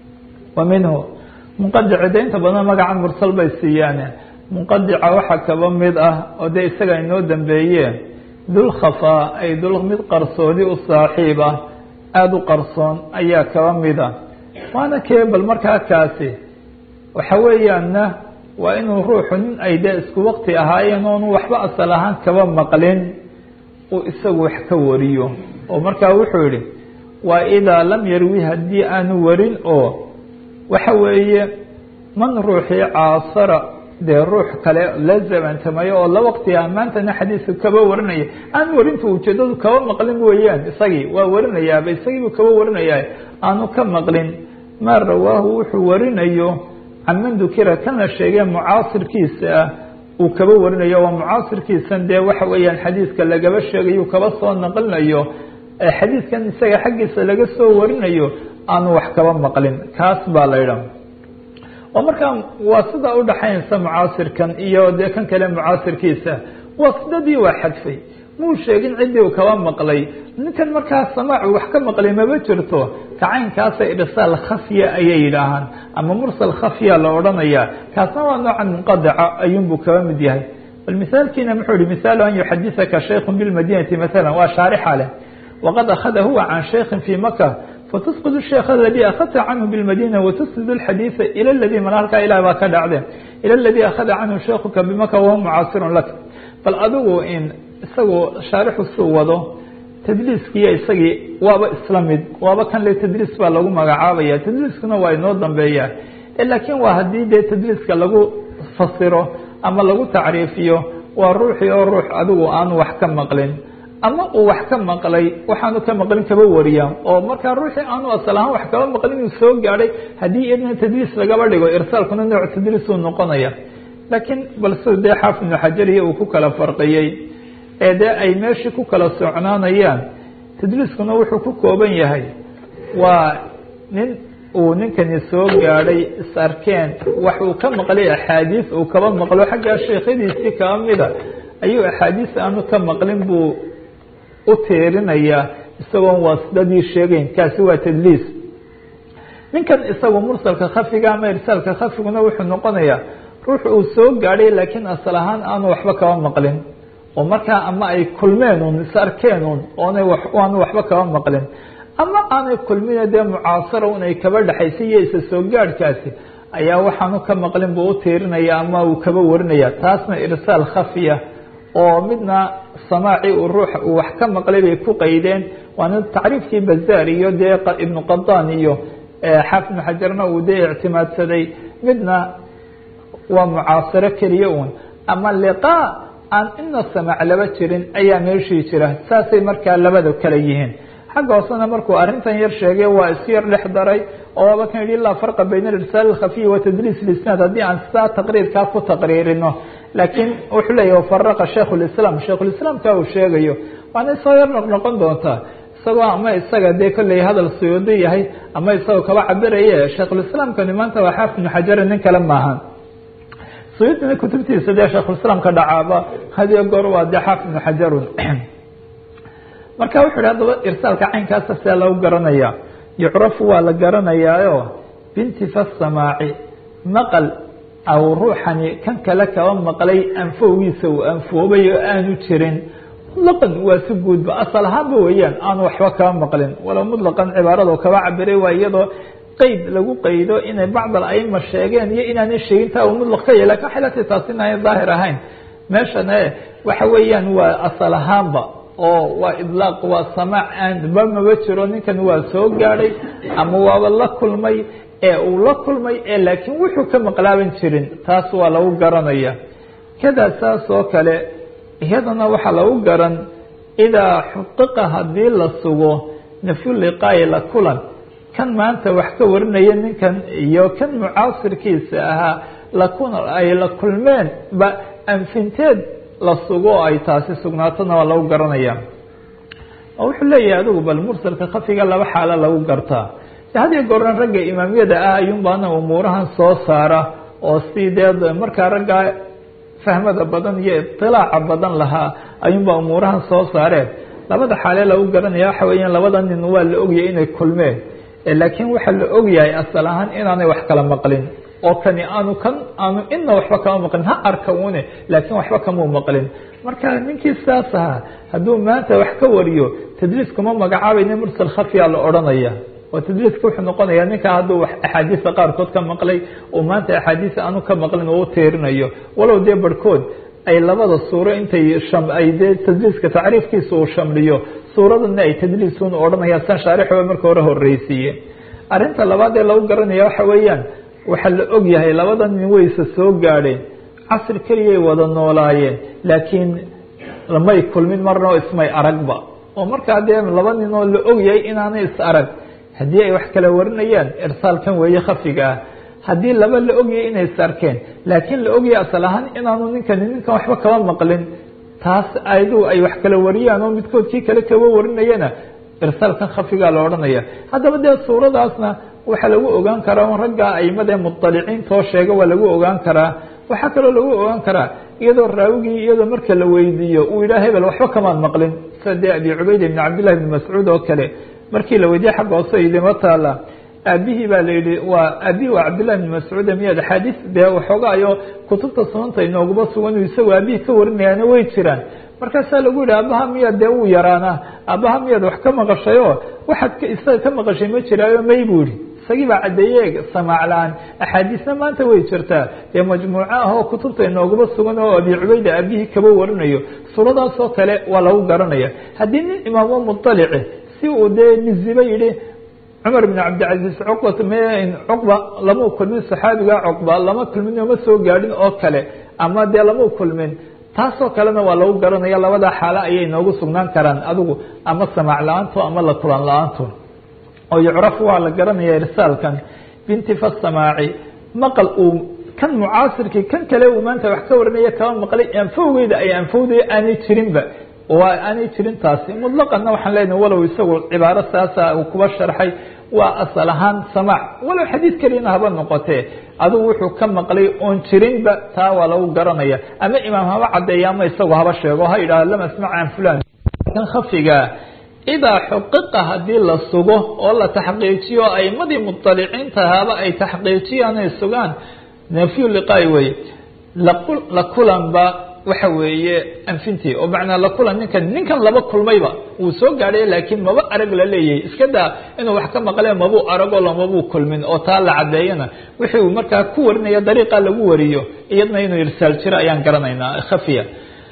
wa minhu munqadici de inta badan magaca mursal bay siiyaan munqadica waxaa kaba mid ah oo dee isaga inoo dambeeye dul khafaa ay dul mid qarsoodi u saaxiib ah aada u qarsoon ayaa kaba mid ah waana kee bal markaa kaasi waxa weeyaanna waa inuu ruuxu nin ay dee isku waqti ahaayeen oonu waxba asal ahaan kaba maqlin uu isagu wax ka wariyo oo markaa wuxuu yihi waa idaa lam yarwi haddii aanu warin oo waxa weeye man ruuxii caasara dee ruux kale la zamantamayo oo la waqti ah maantana xadiiska kaba warinaya aan warinta ujeedadu kaba maqlin weeyaan isagii waa warinayaaba isagiibuu kaba warinayaa aanu ka maqlin maa rawaahu wuxuu warinayo caman dukira kan la sheegay mucaasirkiisa ah uu kaba warinayo waa mucaasirkiisan dee waxa weeyaan xadiiska lagaba sheegayo kaba soo naqlinayo xadiiskan isaga xaggiisa laga soo warinayo aanu wax kaba maqlin kaas baa la idha oo markaa waa sidaa udhaxaynaysa mucaasirkan iyo dee kan kale mucaasirkiisa waa sidadii waa xadfay muu sheegin ciddii uu kaba maqlay ninkan markaa samaacu wax ka maqlay maba jirto kacaynkaasa irsaal khafya ayay yidhaahaan ama mursal khafya la odhanaya kaasna waa noocan munqadica ayuunbuu kaba mid yahay bal misaalkiina muxuu yihi misaalu an yuxadisaka shaykhu bilmadinati maala waa shaarixa leh waqad akhada huwa can shaykhin fii maka fatusqid الsheekh aladii akhadta canhu biاlmadina watusnid اlxadiiثa ilى اladii mana halkaa ilah baa ka dhacde ilى اladii akhada canhu shaykhuka bimaka wahuwa mucaasirun lak bal adigu in isagoo shaarixu suu wado tadliiskiiyo isagii waaba isla mid waaba kan le tadliis baa lagu magacaabaya tadliiskuna waa inoo dambeeya laakiin waa haddii dee tadliiska lagu fasiro ama lagu tacriifiyo waa ruuxii oo ruux adigu aanu wax ka maqlin ama uu wax ka maqlay waxaanu ka maqlin kaba wariya oo markaa ruuxii aanu asal ahaan wax kaba maqlin inuu soo gaadhay haddii idna tadliis lagaba dhigo irsaalkuna nooc tadliisuu noqonaya laakiin bal si dee xaafid ibnu xajariya uu ku kala farqiyey ee dee ay meeshii ku kala socnaanayaan tadliiskuna wuxuu ku kooban yahay waa nin uu ninkani soo gaadhay is arkeen wax uu ka maqlay axaadiis uu kaba maqlo xaggaa sheekhadiisii kaba mida ayuu axaadiis aanu ka maqlin buu u teerinayaa isagoon waasidadii sheegeyn kaasi waa tadliis ninkan isagu mursalka khafiga ama irsaalka khafiguna wuxuu noqonayaa ruux uu soo gaadhay laakiin asal ahaan aanu waxba kaba maqlin oo markaa ama ay kulmeen un is arkeen un oonay aanu waxba kaba maqlin ama aanay kulmine dee mucaasara un ay kaba dhexaysay iyo isa soo gaadhkaasi ayaa waxaanu ka maqlin buu u tiirinaya ama uu kaba warinaya taasna irsaal khafiya oo midna samaaci uu ruux uu wax ka maqlay bay ku qaydeen waana tacriifkii bazaar iyo dee ibnu qadaan iyo xaafid ibnu xajarna uu dee ictimaadsaday midna waa mucaasaro keliya un ama liqaa aan ina samaac laba jirin ayaa meeshii jira saasay markaa labada kale yihiin xagga hoosena markuu arrintan yar sheegay waa is yar dhex daray oo waaba kan yidhi laa farqa bayna irsaal alkhafiy wa tadliis lisnaad haddii aan sidaa taqriirkaa ku taqriirino laakiin wuxuu leeyahy wafaraqa shaykhulislaam shaykhulislaamka uu sheegayo waana soo yar noqnoqon doontaa isagoo ama isaga dee kolley hadal suyuudi yahay ama isagoo kaba cabiraye shaykhulislaamkani maanta waa xaafid ibnu xajari nin kale maaha suyuudina kutubtiisa dee shaykhulislaamka dhacaaba hadiyo goor waa dee xaafid ibnu xajarun marka wuxuu yihi haddaba irsaalka caynkaasa see lagu garanaya yucrafu waa la garanayaayo bintifa samaaci maqal aw ruuxani kan kale kaba maqlay anfowgiisa uu anfoobay oo aanu jirin mutlaqan waa si guudba asal ahaanba weeyaan aanu waxba kaba maqlin walow mutlaqan cibaarado kaba cabiray waa iyadoo qeyd lagu qaydo inay bacd al-aima sheegeen iyo inaanay sheegin taa uu mutlaq ka yahy lakin waxay la tahay taasi inaanay daahir ahayn meeshana waxa weeyaan waa asal ahaanba oo waa idlaaq waa samaac aanba maba jiro ninkan waa soo gaadhay ama waaba la kulmay ee uu la kulmay ee laakiin wuxuu ka maqlaaban jirin taas waa lagu garanaya kada saas oo kale iyadana waxaa lagu garan idaa xuqiqa haddii la sugo nafyu liqaayi la kulan kan maanta wax ka warinaya ninkan iyo kan mucaasirkiisa ahaa lakun ay la kulmeen ba anfinteed la sugo ay taasi sugnaatona waa lagu garanaya oo wuxuu leeyahay adigu bal mursalka khafiga laba xaalo lagu gartaa hadiyo goorna ragga imaamiyada ah ayuunbaana umuurahan soo saara oo sideed markaa raggaa fahmada badan iyo iطilaaca badan lahaa ayuunbaa umuurahan soo saareen labada xaale lagu garanaya waxa weeyaan labada nin waa la ogyahay inay kulmeen laakiin waxaa la ogyahay asal ahaan inaanay wax kala maqlin oo kani aanu kan aanu ina waxba kama maqlin ha arka une laakiin waxba kamau maqlin marka ninkii saas ahaa hadduu maanta wax ka wariyo tadliis kuma magacaabayna mursal khafiya la odhanaya oo tadliiska wuxuu noqonaya ninka hadduu axaadiista qaarkood ka maqlay oo maanta axaadiis aanu ka maqlin oo u teerinayo walow dee barhkood ay labada suuro intay ay dee tadliiska tacriifkiisa uu shamliyo suuradana ay tadliisun odhanaya san shaarixba marka hore horeysiiye arrinta labaad ee lagu garanaya waxa weeyaan waxaa la og yahay labada nin wayse soo gaadheen casri keliyay wada noolaayeen laakiin lamay kulmin marna oo ismay aragba oo markaa dee laba nin oo la og yahay inaanay is arag haddii ay wax kala warinayaan irsaalkan weeye khafiga ah haddii laba la ogyahay inay is arkeen laakiin la ogyahay asal ahaan inaanu ninkani ninkan waxba kaba maqlin taas ayadu ay wax kala wariyaan oo midkood kii kale kaba warinayana irsaalkan khafigaa la odhanaya haddaba dee suuradaasna waxaa lagu ogaan karaa raggaa aimada muطaliciintoo sheega waa lagu ogaan karaa waxaa kaloo lagu ogaan karaa iyadoo raawigii iyadoo marka la weydiiyo uu yidhaha hebel waxba kamaad maqlin sida dee abi cubayd ibn cabdillahi ibn mascuud oo kale markii la weydiiyey xagga hoose idima taala aabihii baa la yihi waa aabihii waa cabdillahi ibn mascuud miyaad axaadiis dee waxoogaayo kutubta sunanta inooguma sugan isagoo aabihii ka warinayaana way jiraan markaasaa lagu yihi aabaha miyaad dee uu yaraana aabaha miyaad wax ka maqashayoo waxaad isaga ka maqashay ma jiraayo may buu yihi isagii baa caddeeye samaac la-aan axaadiisna maanta way jirtaa dee majmuuco ah oo kutubta inooguma sugan oo abi cubayda aabihii kaba warinayo suuradaas oo kale waa lagu garanaya haddii nin imaamo muطalici si uu dee niziba yihi cumar bn cabdilcaziiz cuqbat m cuqba lama kulmin saxaabiga cuqba lama kulmin oma soo gaadhin oo kale ama dee lama kulmin taasoo kalena waa lagu garanaya labada xaalo ayay noogu sugnaan karaan adigu ama samaac la-aanto ama la kulan la-aanto oo yucrafu waa la garanaya irsaalkan bintifa samaaci maqal uu kan mucaasirkii kan kale uu maanta wax ka warinaya kaba maqlay anfowgeyda ay anfowdaya aanay jirinba waa aanay jirin taasi mutlaqanna waxaan leenahay walow isagu cibaaro saasa uu kuba sharxay waa asal ahaan samaac walow xadiid keliyana haba noqotee adigu wuxuu ka maqlay oon jirinba taa waa lagu garanaya ama imaam haba caddeeya ama isagu haba sheego ha yidhaha lam asmac can fulan kan khafiga idaa xuqiqa haddii la sugo oo la taxqiijiyo aimadii muطaliciinta haba ay taxqiijiyaan ay sugaan nafyu liqaa'i weye la kulanba waxa weeye anfintii oo macnaa la kulan ninkan ninkan laba kulmayba wuu soo gaadhay laakiin maba arag la leeyahay iska daa inuu wax ka maqlee mabuu arag oo lamabuu kulmin oo taa la cadeeyana wixii uu markaa ku warinaya dariiqa lagu wariyo iyadna inuu irsaal jiro ayaan garanaynaa khafiya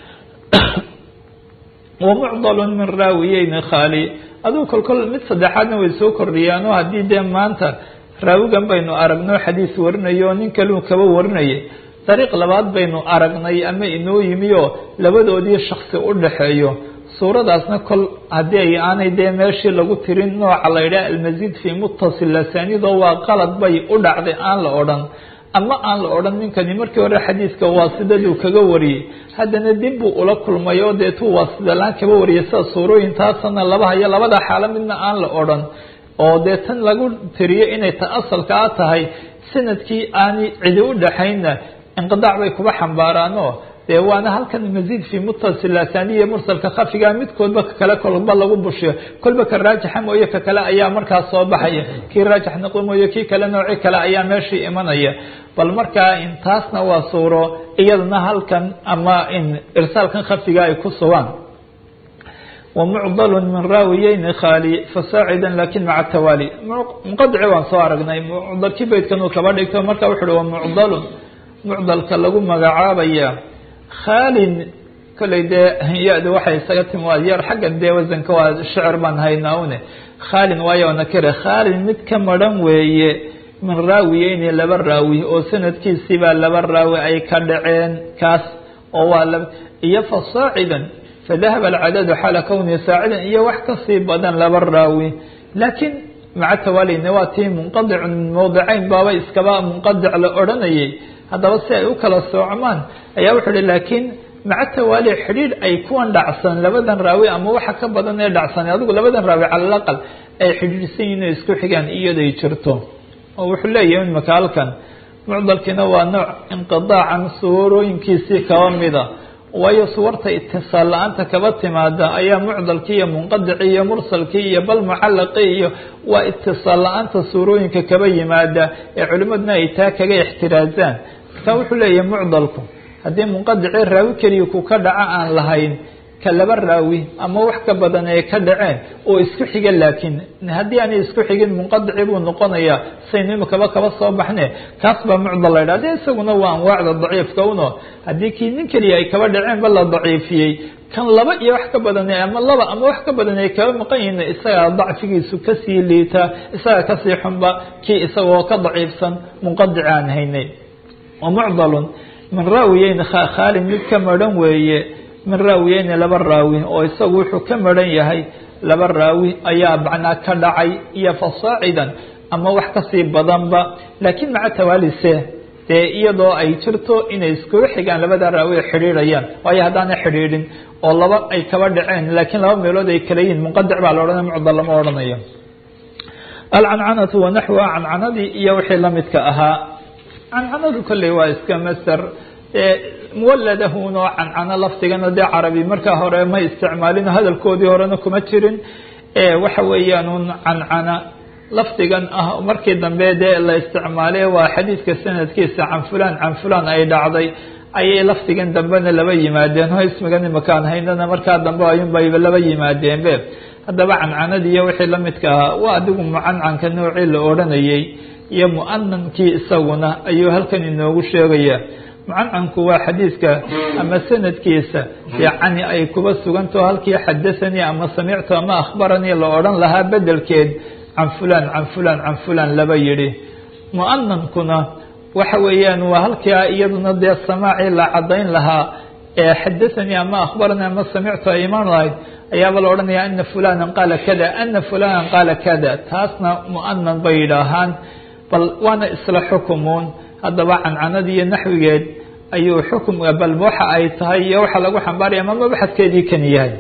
ومعضل من راويين خالي aduu kol kol mid saddexaadna way soo kordhiyaan oo haddii dee maanta raawigan baynu aragno xadiis warinayo nin kaluu kaba warinayay dariiq labaad baynu aragnay ama inoo yimi oo labadoodii shaksi u dhaxeeyo suuradaasna kol haddii ay aanay dee meeshii lagu tirin nooca la yidhaha almasiid fii muttasil lasaanidoo waa qalad bay u dhacday aan la odhan ama aan la odhan ninkani markii hore xadiiska waasidaduu kaga wariyey haddana dib buu ula kulmay oo deetuu waasidalaan kaba wariyay sida suurooyintaasana laba hayo labada xaalo midna aan la odhan oo dee tan lagu tiriyo inay ta asalka a tahay sanadkii aanay cidi u dhaxaynna inqidaac bay kuba xambaaraanoo dee waana halkan masiid fii muttasil asaniya mursalka khafiga midkoodba kakale kolba lagu bushiyo kolba ka raajixa mooye ka kale ayaa markaas soo baxaya kii raajix noqdo mooye kii kale nooci kale ayaa meeshii imanaya bal markaa intaasna waa suuro iyadana halkan ama in irsaalkan khafiga ay ku sugaan ومعضل من راويين خالي فصاعدا لكن مع التوالي مقدع وان soo aragnay معضل kii baydkan uu kaba dhigto marka wuxuu ومعضل معضلka lagu magacaabaya khaalin kolay dee ya-da waxay isaga timi waa yar xaggan dee wasanka waa shicir baan haynaa une khaalin waayo nakire khaalin mid ka madhan weeye min raawiyeyni laba raawi oo sanadkiisiibaa laba raawi ay ka dhaceen kaas oo waa laba iyo fasaacidan fadahaba alcadadu xaala kownihi saacidan iyo wax kasii badan laba raawi laakiin maca tawaalina waa tii munqadicun min mawdicayn baaba iskaba munqadic la odhanayay haddaba si ay u kala soocmaan ayaa wuxuu hi laakiin maca tawaali xidhiidh ay kuwan dhacsan labadan raawi ama waxa ka badan ee dhacsan adigu labadan raawi cala alaqal ay xidhiidhsan yihin oo isku xigaan iyaday jirto oo wuxuu leeyahay imaka halkan mucdalkiina waa nooc inqidaacan suurooyinkiisii kaba mida waayo suwarta itisaal la-aanta kaba timaada ayaa mucdalkii iyo munqadicii iyo mursalkii iyo bal mucallaqii iyo waa itisaal la-aanta suurooyinka kaba yimaada ee culimaduna ay taa kaga ixtiraazaan marka wuxuu leeyahay mucdalku haddii munqadicii raawi keliya ku ka dhaco aan lahayn ka laba raawi ama wax ka badan ay ka dhaceen oo isku xiga laakiin haddii aanay isku xigin munqadici buu noqonayaa saynu imikaba kaba soo baxne kaas baa mucdal la yidhah de isaguna waa anwaacda daciifka uno haddii kii nin keliya ay kaba dhaceen ba la daciifiyey kan laba iyo wax ka badan ama laba ama wax ka badan ay kaba maqan yihiin isagaa dacfigiisu kasii liita isagaa kasii xunba kii isagoo ka daciifsan munqadici aan haynay wa mucdalun min raawiyeyn khaalin mid ka madhan weeye min raawiyeyni laba raawi oo isagu wuxuu ka madhan yahay laba raawi ayaa macnaa ka dhacay iyo fasaacidan ama wax kasii badanba laakiin maca tawaalise dee iyadoo ay jirto inay iskugu xigaan labada raawi ay xidhiidhayaan waayo haddaanay xidhiidhin oo laba ay kaba dhaceen laakiin laba meelood ay kala yihiin munqadic baa la odhanaya mucdal lama odhanayo alcancanatu wanaxwa cancanadii iyo wixii lamidka ahaa cancanadu kolley waa iska masder muwaladahun oo cancano lafdigana dee carabi markaa hore ma isticmaalin hadalkoodii horena kuma jirin waxa weeyaan un cancana lafdigan ah markii dambe dee la isticmaalay waa xadiidka sanadkiisa can fulan can fulan ay dhacday ayay lafdigan dambena laba yimaadeen oo ismigan imakaan haynana markaa dambe ayunbayba laba yimaadeenbe haddaba cancanadii iyo wixii lamidka ahaa waa adigu mucancanka noocii la odhanayay iyo mu'anankii isaguna ayuu halkan inoogu sheegaya mucancanku waa xadiidka ama sanadkiisa yacni ay kuba sugantaho halkii xadathanii ama samictu ama akhbaranii la odhan lahaa bedelkeed can fulan can fulan can fulan laba yidhi mu'anankuna waxa weeyaan waa halkaa iyaduna dee samaacii la cadayn lahaa ee xadathanii ama akhbaranii ama samictu ay imaan lahayd ayaaba la odhanaya ana fulanan qaala kada ana fulanan qaala kada taasna mu'anan bay yidhaahaan bal waana isla xukumuun haddaba cancanadii iyo naxwigeed ayuu xukumka bal waxa ay tahay iyo waxa lagu xambaaraya ama mabaxadkeedii kan yahay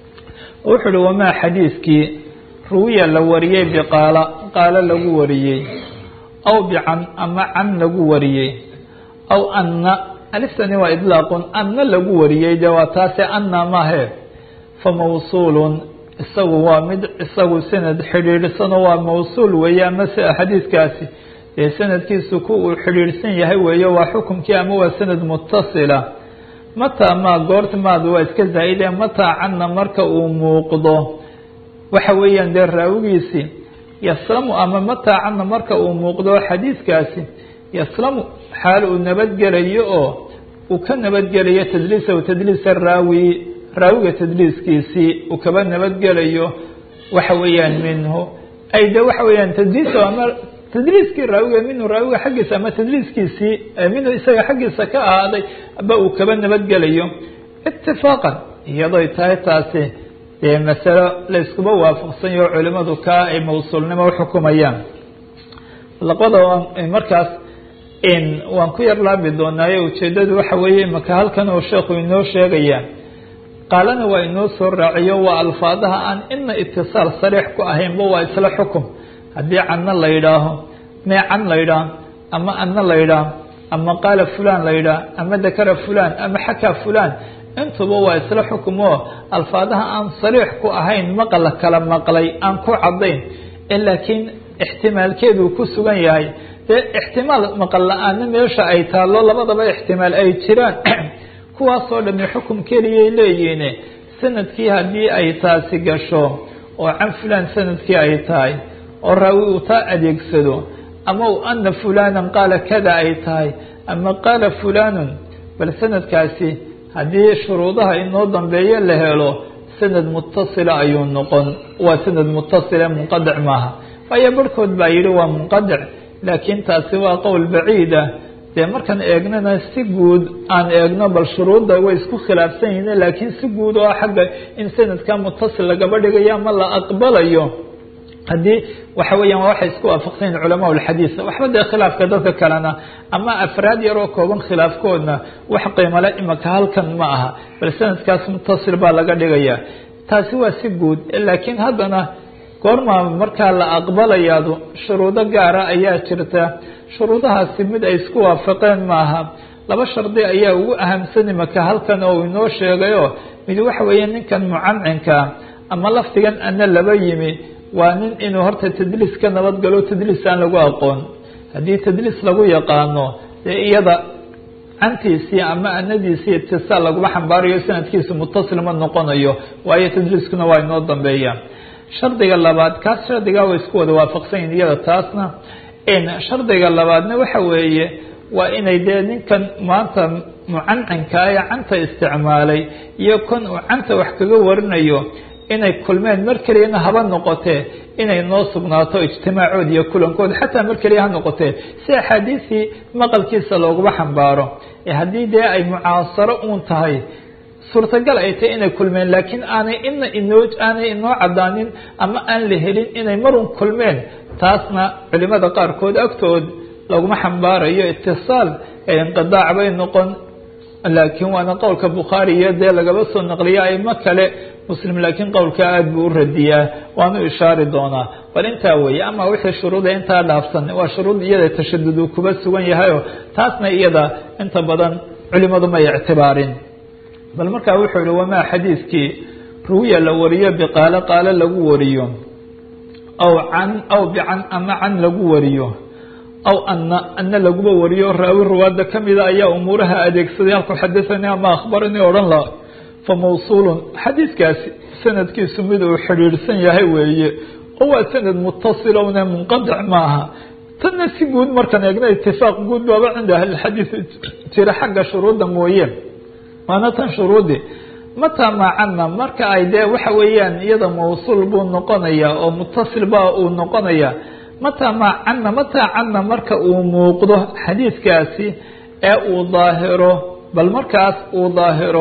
wuxuu uhi wamaa xadiiskii ruwiya la wariyey biqaala qaalo lagu wariyey aw bican ama can lagu wariyey aw anna aliftani waa idlaaqun anna lagu wariyey dee waa taase anna mahe fa mawsuulun isagu waa mid isagu sanad xidhiidhsano waa mawsuul weeye ama se xadiidkaasi dee sanadkiisu ku uu xidhiidhsan yahay weeyo waa xukumkii ama waa sanad mutasila mataa maa goorta maadu waa iska zaa'ide mataa canna marka uu muuqdo waxa weeyaan dee raawigiisii yaslamu ama mataa canna marka uu muuqdo xadiidkaasi yaslamu xaal uu nabadgelayo oo uu ka nabadgelayo tadliisahu tadliisa raawi raawiga tadliiskiisii uu kaba nabadgelayo waxa weeyaan minhu ay de waxa weeyaan tadliisa ama tadliiskii raawiga minhu raawiga xaggiisa ama tadliiskiisii minhu isaga xaggiisa ka ahaaday ba uu kaba nabadgelayo itifaaqan iyadoo tahay taasi dee masalo la iskuba waafaqsan yaho culimadu kaa ay mawsuulnimo uxukumayaan labada markaas waan ku yar laabi doonaayo ujeedadu waxa weeye imaka halkan oo sheekhu inoo sheegaya qaalana waa inoo soo raaciyo waa alfaadaha aan ina itisaal sariix ku ahaynba waa isla xukum haddii canna la yidhaaho mee can la yidhaaho ama anna la yidhaaho ama qaala fulan la yidhaaho ama dakara fulan ama xakaa fulan intuba waa isla xukum oo alfaadaha aan sariix ku ahayn maqal kala maqlay aan ku cadayn laakiin ixtimaalkeedu ku sugan yahay dee ixtimaal maqal la-aana meesha ay taalo labadaba ixtimaal ay jiraan kuwaasoo dhami xukum keliyay leeyihiin sanadkii haddii ay taasi gasho oo can fulan sanadkii ay tahay oo raawi uu taa adeegsado ama u ana fulanan qaala kada ay tahay ama qaala fulanun bal sanadkaasi haddii shuruudaha inoo dambeeyo la helo sanad mutasila ayuu noqon waa sanad mutasila munqadic maaha waayo barhkood baa yidhi waa munqadic laakiin taasi waa qowl baciida dee markaan eegnana si guud aan eegno bal shuruudda way isku khilaafsan yihiin laakiin si guud oo xagga in sanadka mutasil lagaba dhigayo ama la aqbalayo haddii waxa weeyaan waa waxay isku waafaqsan yihiin culamaa ulxadiis waxba dee khilaafka dadka kalena ama afraad yar oo kooban khilaafkoodna wax qiimale imaka halkan ma aha bal sanadkaas mutasil baa laga dhigaya taasi waa si guud laakiin haddana goorma markaa la aqbalayaado shuruudo gaara ayaa jirta shuruudahaasi mid ay isku waafaqeen maaha laba shardi ayaa ugu ahamsan imaka halkan oo inoo sheegayo mid waxa weeye ninkan mucancinka ama laftigan ana laba yimi waa nin inuu horta tadliis ka nabadgalo tadliis aan lagu aqoon haddii tadliis lagu yaqaano dee iyada cantiisii ama anadiisii itisaal laguma xambaarayo sanadkiisu mutasil ma noqonayo waayo tadliiskuna waa inoo dambeeya shardiga labaad kaas shardigaa way isku wada waafaqsan yihin iyada taasna shardiga labaadna waxa weeye waa inay dee ninkan maanta mucancinka ee canta isticmaalay iyo kan uu canta wax kaga warinayo inay kulmeen mar keliyana haba noqotee inay noo sugnaato ijtimaacood iyo kulankood xataa mar keliya ha noqotee si axaadiisii maqalkiisa looguma xambaaro ee haddii dee ay mucaasaro uun tahay suurtagal ay tahay inay kulmeen laakiin aanay ina inoo aanay inoo cadaanin ama aan la helin inay marun kulmeen taasna culimada qaarkood agtood laguma xambaarayo itisaal ee inqidaac bay noqon laakiin waana qowlka bukhaari iyo dee lagaba soo naqliya aimo kale muslim laakiin qowlka aada buu u radiyaa waanu ishaari doonaa bal intaa weeye ama wixii shuruuda intaa dhaafsan waa shuruud iyada tashadud uu kuba sugan yahayo taasna iyada inta badan culimadu may ictibaarin bal markaa wuxuu yihi wamaa xadiidkii ruwiya la wariyo biqaalo qaalo lagu wariyo aw can aw bican ama can lagu wariyo aw ana ana laguba wariyo raawi ruwaada kamida ayaa umuuraha adeegsaday halku xadathanii ama akhbaranii odhan la fa mawsuulun xadiidkaasi sanadkiisu mid uu xidhiidhsan yahay weeye oo waa sanad mutasilowna munqadic maaha tanna si guud markaan eegna itifaaq guud baaba cinda ahlilxadiid jira xagga shuruudda mooye waana tan shuruudi mataa maacana marka ay dee waxa weeyaan iyada mawsuul buu noqonaya oo mutasil baa uu noqonaya mataa maacana mataa cana marka uu muuqdo xadiidkaasi ee uu daahiro bal markaas uu daahiro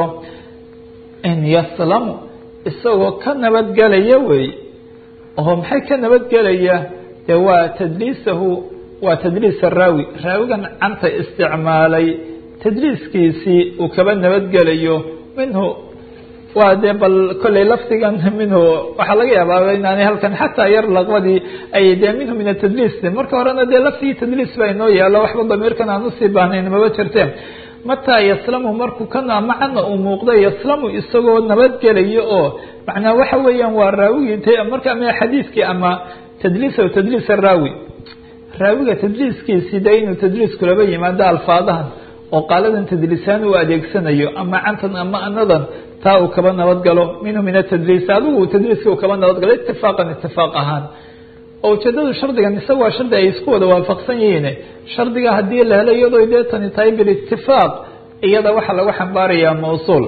in yaslamu isagoo ka nabadgelaya wey oo maxay ka nabadgelaya dee waa tadliisahu waa tadliis araawi raawigan canta isticmaalay tadliiskiisii uu kaba nabadgelayo minhu waa dee bal kolley lafdigan minhu waxaa laga yaabaa inaanay halkan xataa yar laqbadii ay dee minhu min atadliis marka horena dee lafdigii tadliis baa inoo yaalo waxba damiirkan aan usii baahnayn maba jirteen mataa yaslamu markuu kana macana uu muuqda yaslamu isagoo nabadgelayo oo macnaa waxa weeyaan waa raawigii marka ama xadiidkii ama tadliis o tadliis araawi raawiga tadliiskiisii de inuu tadliis kulaba yimaado alfaadahan oo qaaladan tadliisaan uu adeegsanayo ama cantan ama anadan taa uu kaba nabadgalo minhu min atadliis adigu tadliiska uu kaba nabadgalo itifaaqan itifaaq ahaan oo ujeedadu shardigan isaga waa shardi ay isku wada waafaqsan yihiin shardiga haddii la helo iyadoo dee tani tahay bilitifaaq iyada waxaa lagu xambaarayaa mawsuul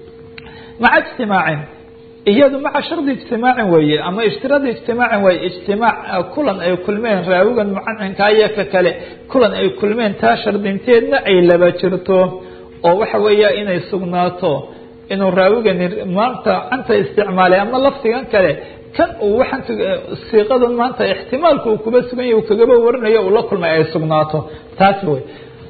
maca ijtimaacin iyadu maca shardi ijtimaacin weeye ama ishtiraadi ijtimaacin waaye ijtimaac kulan ay kulmeen raawigan mucancinka iyo ka kale kulan ay kulmeen taa shardinteedna ay laba jirto oo waxa weeya inay sugnaato inuu raawigani maanta canta isticmaalay ama lafdigan kale kan uu waxaan siiqadan maanta ixtimaalku uu kuba sugan yahay uu kagaba warinayo uu la kulmay ay sugnaato taas wey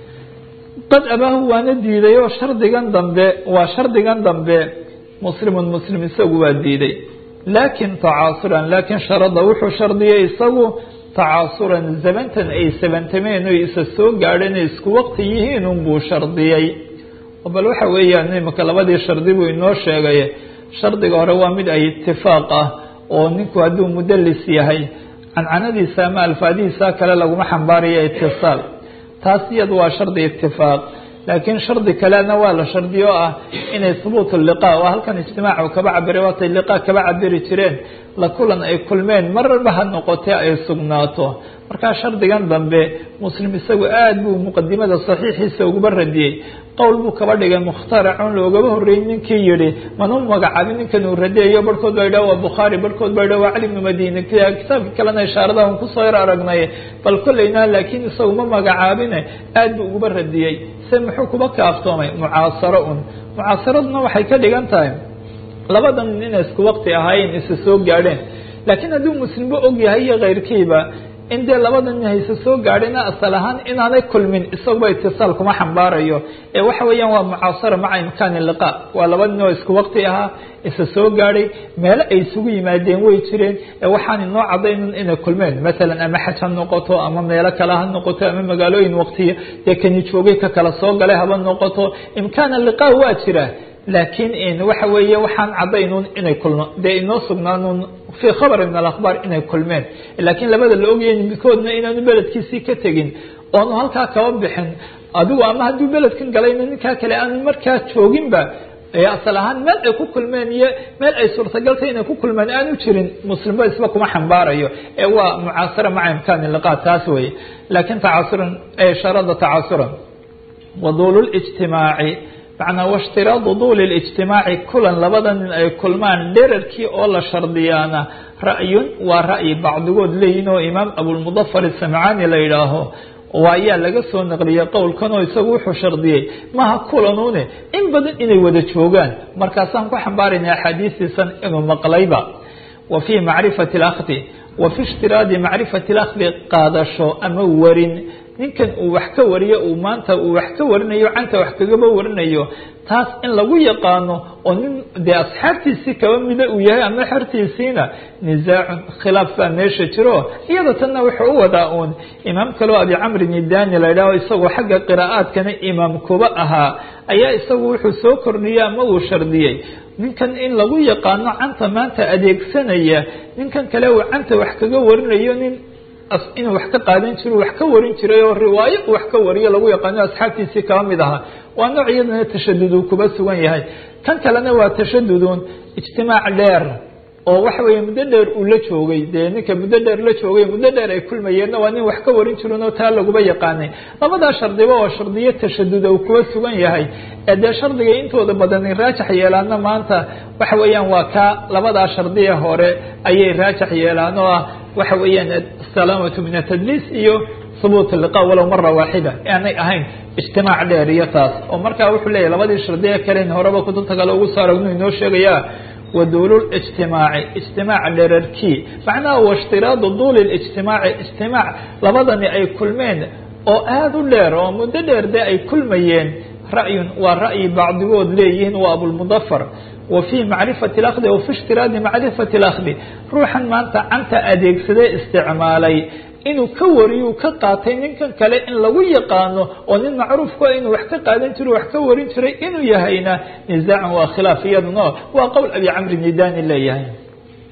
qad abaahu waana diiday oo shardigan dambe waa shardigan dambe muslimun muslim isagu waa diiday laakin tacaasuran laakin sharada wuxuu shardiyay isagu tacaasuran zabantan ay sabantameen oo isa soo gaadheen isku waqti yihiin unbuu shardiyay bal waxa weeyaan imika labadii shardi buu inoo sheegay shardiga hore waa mid ay itifaaq ah oo ninku hadduu mudallis yahay cancanadiisa ama alfaadihiisa kale laguma xambaarayo itisaal taas iyadu waa shardi itifaaq laakiin shardi kalena waa la shardiyo ah inay hubuut liqaa waa halkan ijtimaacu kaba cabiray waatay liqaa kaba cabiri jireen la kulan ay kulmeen marba ha noqotee ay sugnaato markaa shardigan dambe muslim isagu aad buu muqadimada saxiixiisa uguba radiyey qowl buu kaba dhigay mukhtaracun loogaba horreeyey ninkii yihi manu magacaabin ninkan uu radeeyo barhkood baa yidhah waa bukhaari barhkood baa yidhah waa cali bnu madini kitaabka kalena ishaaradahan kusoo yar aragnay bal kolleyna laakiin isagu ma magacaabine aad buu uguba radiyey se muxuu kuba kaaftoomay mucaasaro un mucaasaraduna waxay ka dhigan tahay labadan nin inay isku waqti ahaayeen isa soo gaadheen laakiin hadduu muslimba og yahay iyo keyrkiiba in dee labadan nin haysa soo gaadheen asal ahaan inaanay kulmin isaguba itisaal kuma xambaarayo ee waxa weeyaan waa mucaasara maca imkaani liqaa waa laba nin oo isku waqti ahaa isa soo gaadhay meelo ay isugu yimaadeen way jireen ee waxaan inoo cadaynin inay kulmeen masalan ama xaj ha noqoto ama meelo kale ha noqoto ama magaalooyin waqtiya dee kani joogay ka kala soo galay haba noqoto imkaana liqaa waa jira laakiin waxa weeye waxaan cadaynun inay kulmo dee inoo sugnaanuun fii khabar min alakhbaar inay kulmeen laakiin labada la ogyahay midkoodna inaanu beledkiisii ka tegin oonu halkaa kaba bixin adigu ama hadduu beledkan galayna ninkaa kale aanu markaa jooginba asal ahaan meel ay ku kulmeen iyo meel ay suurtagaltay inay ku kulmeen aanu jirin muslimba isba kuma xambaarayo ee waa mucaasara maca imkaani liqaa taas weye laakiin tacaasuran sharada tacaasuran waduulu lijtimaaci macnaa washtiraadu duuli lijtimaaci kulan labada nin ay kulmaan dherarkii oo la shardiyaana ra'yun waa ra'yi bacdigood leeyihin oo imaam abulmudafar isamcaani la yidhaaho waa ayaa laga soo naqliyey qowlkan oo isagu wuxuu shardiyey maha kulanuune in badan inay wada joogaan markaasaan ku xambaarayna axaadiistiisan inuu maqlayba wa fii macrifati alakdi wa fi ishtiraadi macrifati alakdi qaadasho ama warin ninkan uu wax ka wariyo uu maanta uu wax ka warinayo canta wax kagaba warinayo taas in lagu yaqaano oo nin dee asxaabtiisii kaba mida uu yahay ama xertiisiina nisaacun khilaaf baa meesha jiro iyada tanna wuxuu u wadaa uun imaam kaleo abi camri nidani la yidhaho isagoo xagga qiraa'aadkana imaam kuba ahaa ayaa isagu wuxuu soo kordhiyey ama uu shardiyey ninkan in lagu yaqaano canta maanta adeegsanaya ninkan kale uu canta wax kaga warinayo nin inuu wax ka qaadan jiro wax ka warin jiray oo riwaayo wax ka wariyo lagu yaqaano asxaabtiisii kaba mid ahaa waa nooc iyadana tashadud uu kuba sugan yahay kan kalena waa tashadudun ijtimaac dheer oo waxa weeye muddo dheer uu la joogay dee ninka muddo dheer la joogay muddo dheer ay kulmayeenna waa nin wax ka warin jirin oo taa laguba yaqaanay labadaa shardiba oo shardiyo tashadud uu kuba sugan yahay ee dee shardiga intooda badan raajax yeelaana maanta waxa weeyaan waa ka labadaa shardiya hore ayay raajax yeelaan oo ah waxa weeyaan asalaamatu min atadliis iyo hubuut liqaa walow mara waaxida aanay ahayn ijtimaac dheer iyo taas oo markaa wuxuu leeyahay labadii shardiya kale horeba kutubta kale ugu soo aragnu inoo sheegayaa waduulu lijtimaaci ijtimaac dherarkii macnaha washtiraadu duuli lijtimaaci ijtimaac labadani ay kulmeen oo aada u dheer oo muddo dheer dee ay kulmayeen ra'yun waa ra'yi bacdigood leeyihiin waa abulmudafar wa fii macrifati alakdi wa fi ishtiraadi macrifati alakdi ruuxan maanta canta adeegsadee isticmaalay inuu ka wariyu ka qaatay ninkan kale in lagu yaqaano oo nin macruufku inuu wax ka qaadan jiro wax ka warin jiray inuu yahayna nisaacan waa khilaaf iyaduna waa qowl abi camri nidani leeyahay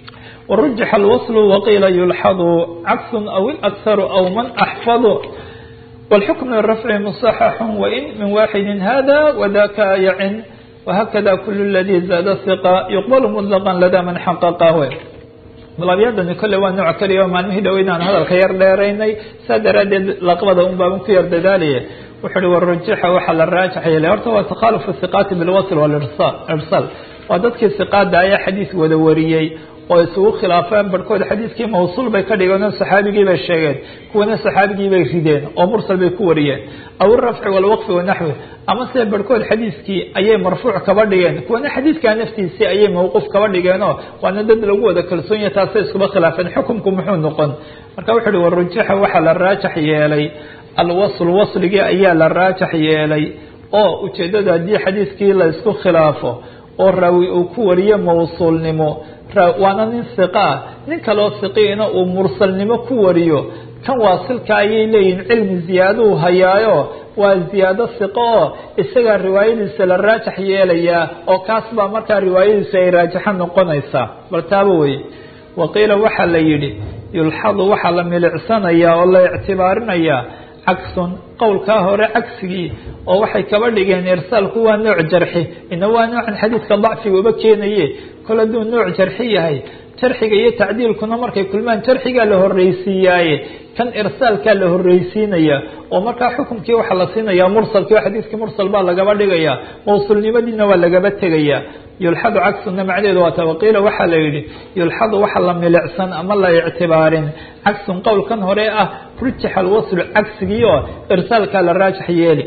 ورجح الوصل وقيل يلحظ عكس أو الأكثر أو من أحفظ والحكم للرفع مصحح وإن من واحد هذا وذاك يعن وهكذا كل الذي زاد الثقة يقبل مطلقا لدى من حققه بالأبيض كل نوع كلمة ما نهي دوينا هذا الخير داريني سادر لقبض أم باب كير دالية وحلو الرجح وحل الراجح يلي تخالف الثقات بالوصل والإرسال وذلك الثقات دايا حديث ودوريي ويسوق خلافان بركود حديث كي موصول bay ka dhigeen saxaabigi bay sheegeen kuwana saxaabigi bay rideen oo mursal bay ku wariyeen aw rafc wal waqf wa nahwi ama se barkood xadiiskii ayay marfuuc kaba dhigeen kuwana xadiiska naftiisa ayay mawquf kaba dhigeen oo waana dad lagu wada kalsoon yahay taas isku khilaafan xukunku muxuu noqon marka wuxuu war rujaha waxa la raajax yeelay al wasl wasligi ayaa la raajax yeelay oo ujeedada hadii xadiiskii la isku khilaafo oo rawi uu ku wariyo mawsuulnimo waana nin siqa nin kale oo siqiina uu mursalnimo ku wariyo kan waasilka ayay leeyihiin cilmi ziyaado uu hayaayo waa ziyaado siqo isaga riwaayadiisa la raajax yeelaya oo kaas baa markaa riwaayadiisa ay raajaxa noqonaysa bal taabo way waqiila waxa la yiri yulhadu waxa la milicsanaya oo la ictibaarinaya عكسون قول كهور عكسي أو وحي كبردي يعني إرسال هو نوع جرحي إنه هو نوع الحديث كضعفي وبكينيه كل دون نوع جرحية هاي جرحية تعديل كنا مركي كل ما جرحية له الرئيسية كان إرسال كان له الرئيسينية ومركا حكم كي وحلصينا يا مرسل كي حديث كي مرسل بالله قبردي يا موصل لمدينة ولا قبته يا يلحظ عكسنا معدي ذوات وقيل وحل يلي يلحظ وحل من العسن أما الله يعتبارين عكس قول كان هراء رجح الوصل عكسي إرسال كان الراجح يلي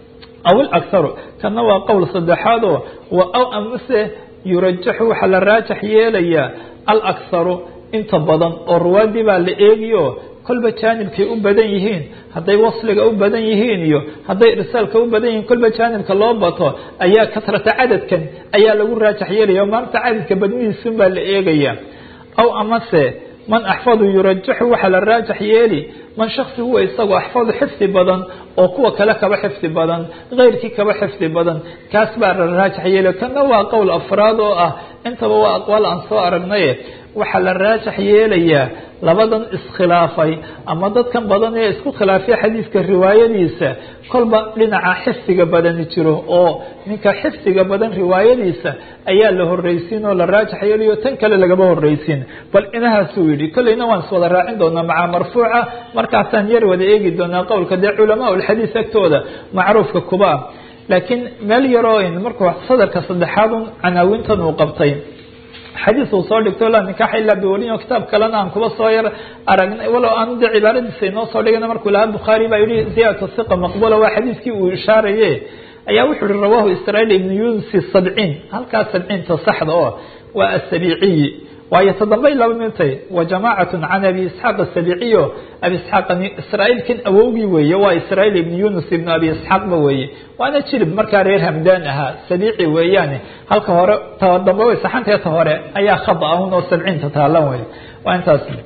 أو الأكثر كان هو قول صدحاده أو أمسه يرجح وحل الراجح يلي الأكثر انت بدن الروادي بالإيجيو كل بجانب كي أبدان يهين هذا وصلك أبدان يهين يو هذا إرسالك أبدان كل بجانب كاللوبطة أيا كثرة عدد كان أيا لو راجح يلي يوم أنت عدد كبدون السنبا لإيجيا أو أمسه من أحفظه يرجح وحل الراجح يلي من شخص هو يستوى أحفظ حفظ بدن أو قوة كلك بحفظ بدن غير كيك بحفظ بدن كاسبار الراجح يلي كان هو قول أفراد أه انت هو أقوال أنصار النية وحل الراجح يلي لبدن اسخلافي أما ضد كان بدن يسكو خلافي حديث كالرواية ليسا كل لنا حفظ بدن يتره أو منك حفظ بدن رواية ليسا أيا له الرئيسين ولا الراجح يلي وتنكل لقبه الرئيسين بل إنها سويري كل إنه وانسوى الراء عندنا مع مرفوعة مركعتان يروي إيجي دون قول كده علماء الحديث أكتوده معروف ككبار لكن ما يروين مركو صدر كصدحات عناوين وقبطين حديث وصول دكتور لا نكاح إلا بولين وكتاب كلنا عن كبا صغير أرجع ولو أن ده عبارة سينو صول لنا مركو لها البخاري بيقولي زيادة الثقة مقبولة وحديث كي وإشارة إيه أي وحر رواه إسرائيل ابن يونس السبعين هل كان سبعين تصحد أوه والسبيعي ويتضمن له منتي وجماعة عن أبي إسحاق السبيعي أبي إسحاق إسرائيل كان أوجي ويا وإسرائيل ابن يونس ابن أبي إسحاق ويا وأنا تشرب مركارير همدانها سبيعي وياني هل كهر تضمن ويسحنت يتهر أي خطأ هنا وسبعين تتعلم وأنت أسمع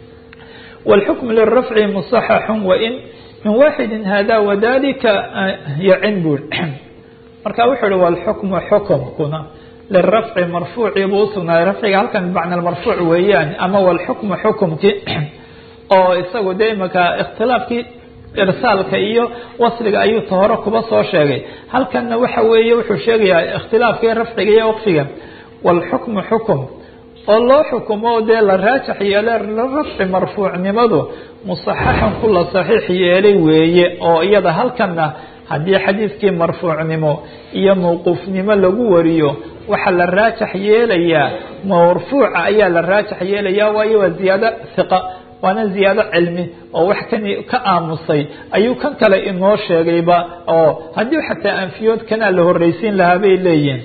والحكم للرفع مصحح وإن من واحد هذا وذلك يعنبون مركا وحر والحكم حكم كنا للرفع مرفوع يبوصنا رفع هل كان بمعنى المرفوع ويان أما والحكم حكم كي أو يسوي دائما كاختلاف كي إرسالك إيو وصلك أيو طهرك بس وشاقي هل كان وحوية وحشاقي اختلاف كي رفع إيو وقفيا والحكم حكم الله حكمه ده للراجح يلا للرفع مرفوع نمضه مصححا كل صحيح يلي وي أو إيضا هل كان هذه حديث كي مرفوع نمو إيا موقوف نما لغو وريو وحل الراجح يليا مرفوع أيا للراجح يليا وأيوة زيادة ثقة وانا زيادة علمي أو وحكني كآمصي أيو كان كلا إنو شغيبا أو هذه حتى أنفيود كان له الرئيسين لها بيليين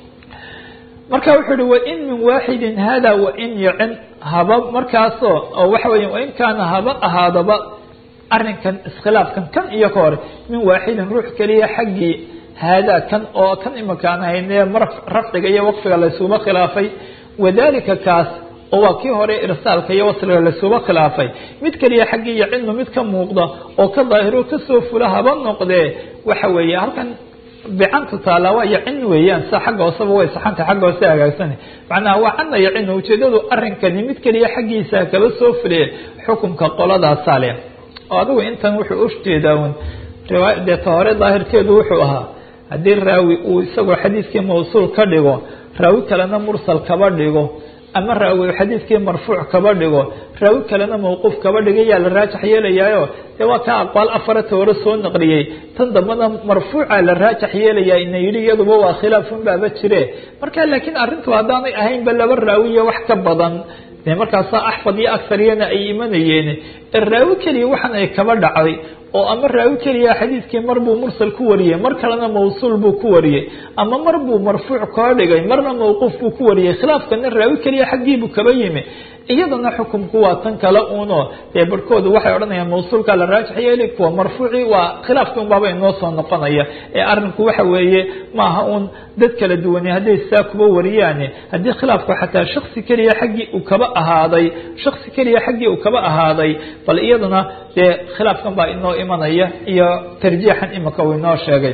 marka wuxuu wa in min waahidin hada wa in ya'an haba markaaso oo waxa weeyaan in kana haba ahaadaba arrinkan iskhilaafkan kan iyo koor min waahidin ruux kaliya xaqi hada kan oo kan imakaan haynee marf rafciga iyo waqfiga la isuba khilaafay wadalika kaas oo kii hore irsaalka iyo wasliga la isuba khilaafay mid kaliya xaqi ya'an mid ka muuqda oo ka daahiro ka soo fula haba noqdee waxa weeyaan halkan bicantu taala waa yacin weeyaan sa xagga hooseba way saxanta xagga hoose hagaagsan macnaha waa canna yacin ujeedadu arrinkani mid keliya xaggiisa kaba soo fuliye xukunka qoladaasaa leh oo adigu intan wuxuu ujeedaa un riwaayadee ta hore daahirkeedu wuxuu ahaa haddii raawi uu isagoo xadiiskii mawsuul ka dhigo raawi kalena mursal kaba dhigo ama raawi xadiiskii marfuuc kaba dhigo raawi kalena mawquuf kaba dhiga yaa la raajax yeelayaayo dee waa ka aqwaal afarata hore soo naqliyey tan dambana marfuuca la raajax yeelayaa ina yidhi iyaduba waa khilaafun baaba jire marka laakiin arrintu haddaanay ahaynba laba raawiyo wax ka badan dee markaasaa axfad iyo agariyana ay imanayeen raawi keliya waxan ay kaba dhacday oo ama raawi keliya xadiiskii mar buu mursal ku wariyey mar kalena mawsuul buu ku wariyey ama mar buu marfuuc koo dhigay marna mawquuf buu ku wariyey khilaafkana raawi keliya xaggiibuu kaba yimi iyadana xukumku waa tan kale uno dee barhkoodu waxay odhanayaan mawsuulka la raajax yeeli kuwa marfuuci waa khilaafkii unbaaba inoo soo noqonaya ee arinku waxa weeye maaha un dad kala duwane hadday saa kuba wariyaane haddii khilaafku xataa shaksi keliya xaggii uu kaba ahaaday shaksi keliya xaggii uu kaba ahaaday bal iyadana dee khilaafkan baa inoo imanaya iyo tarjiixan imika uu inoo sheegay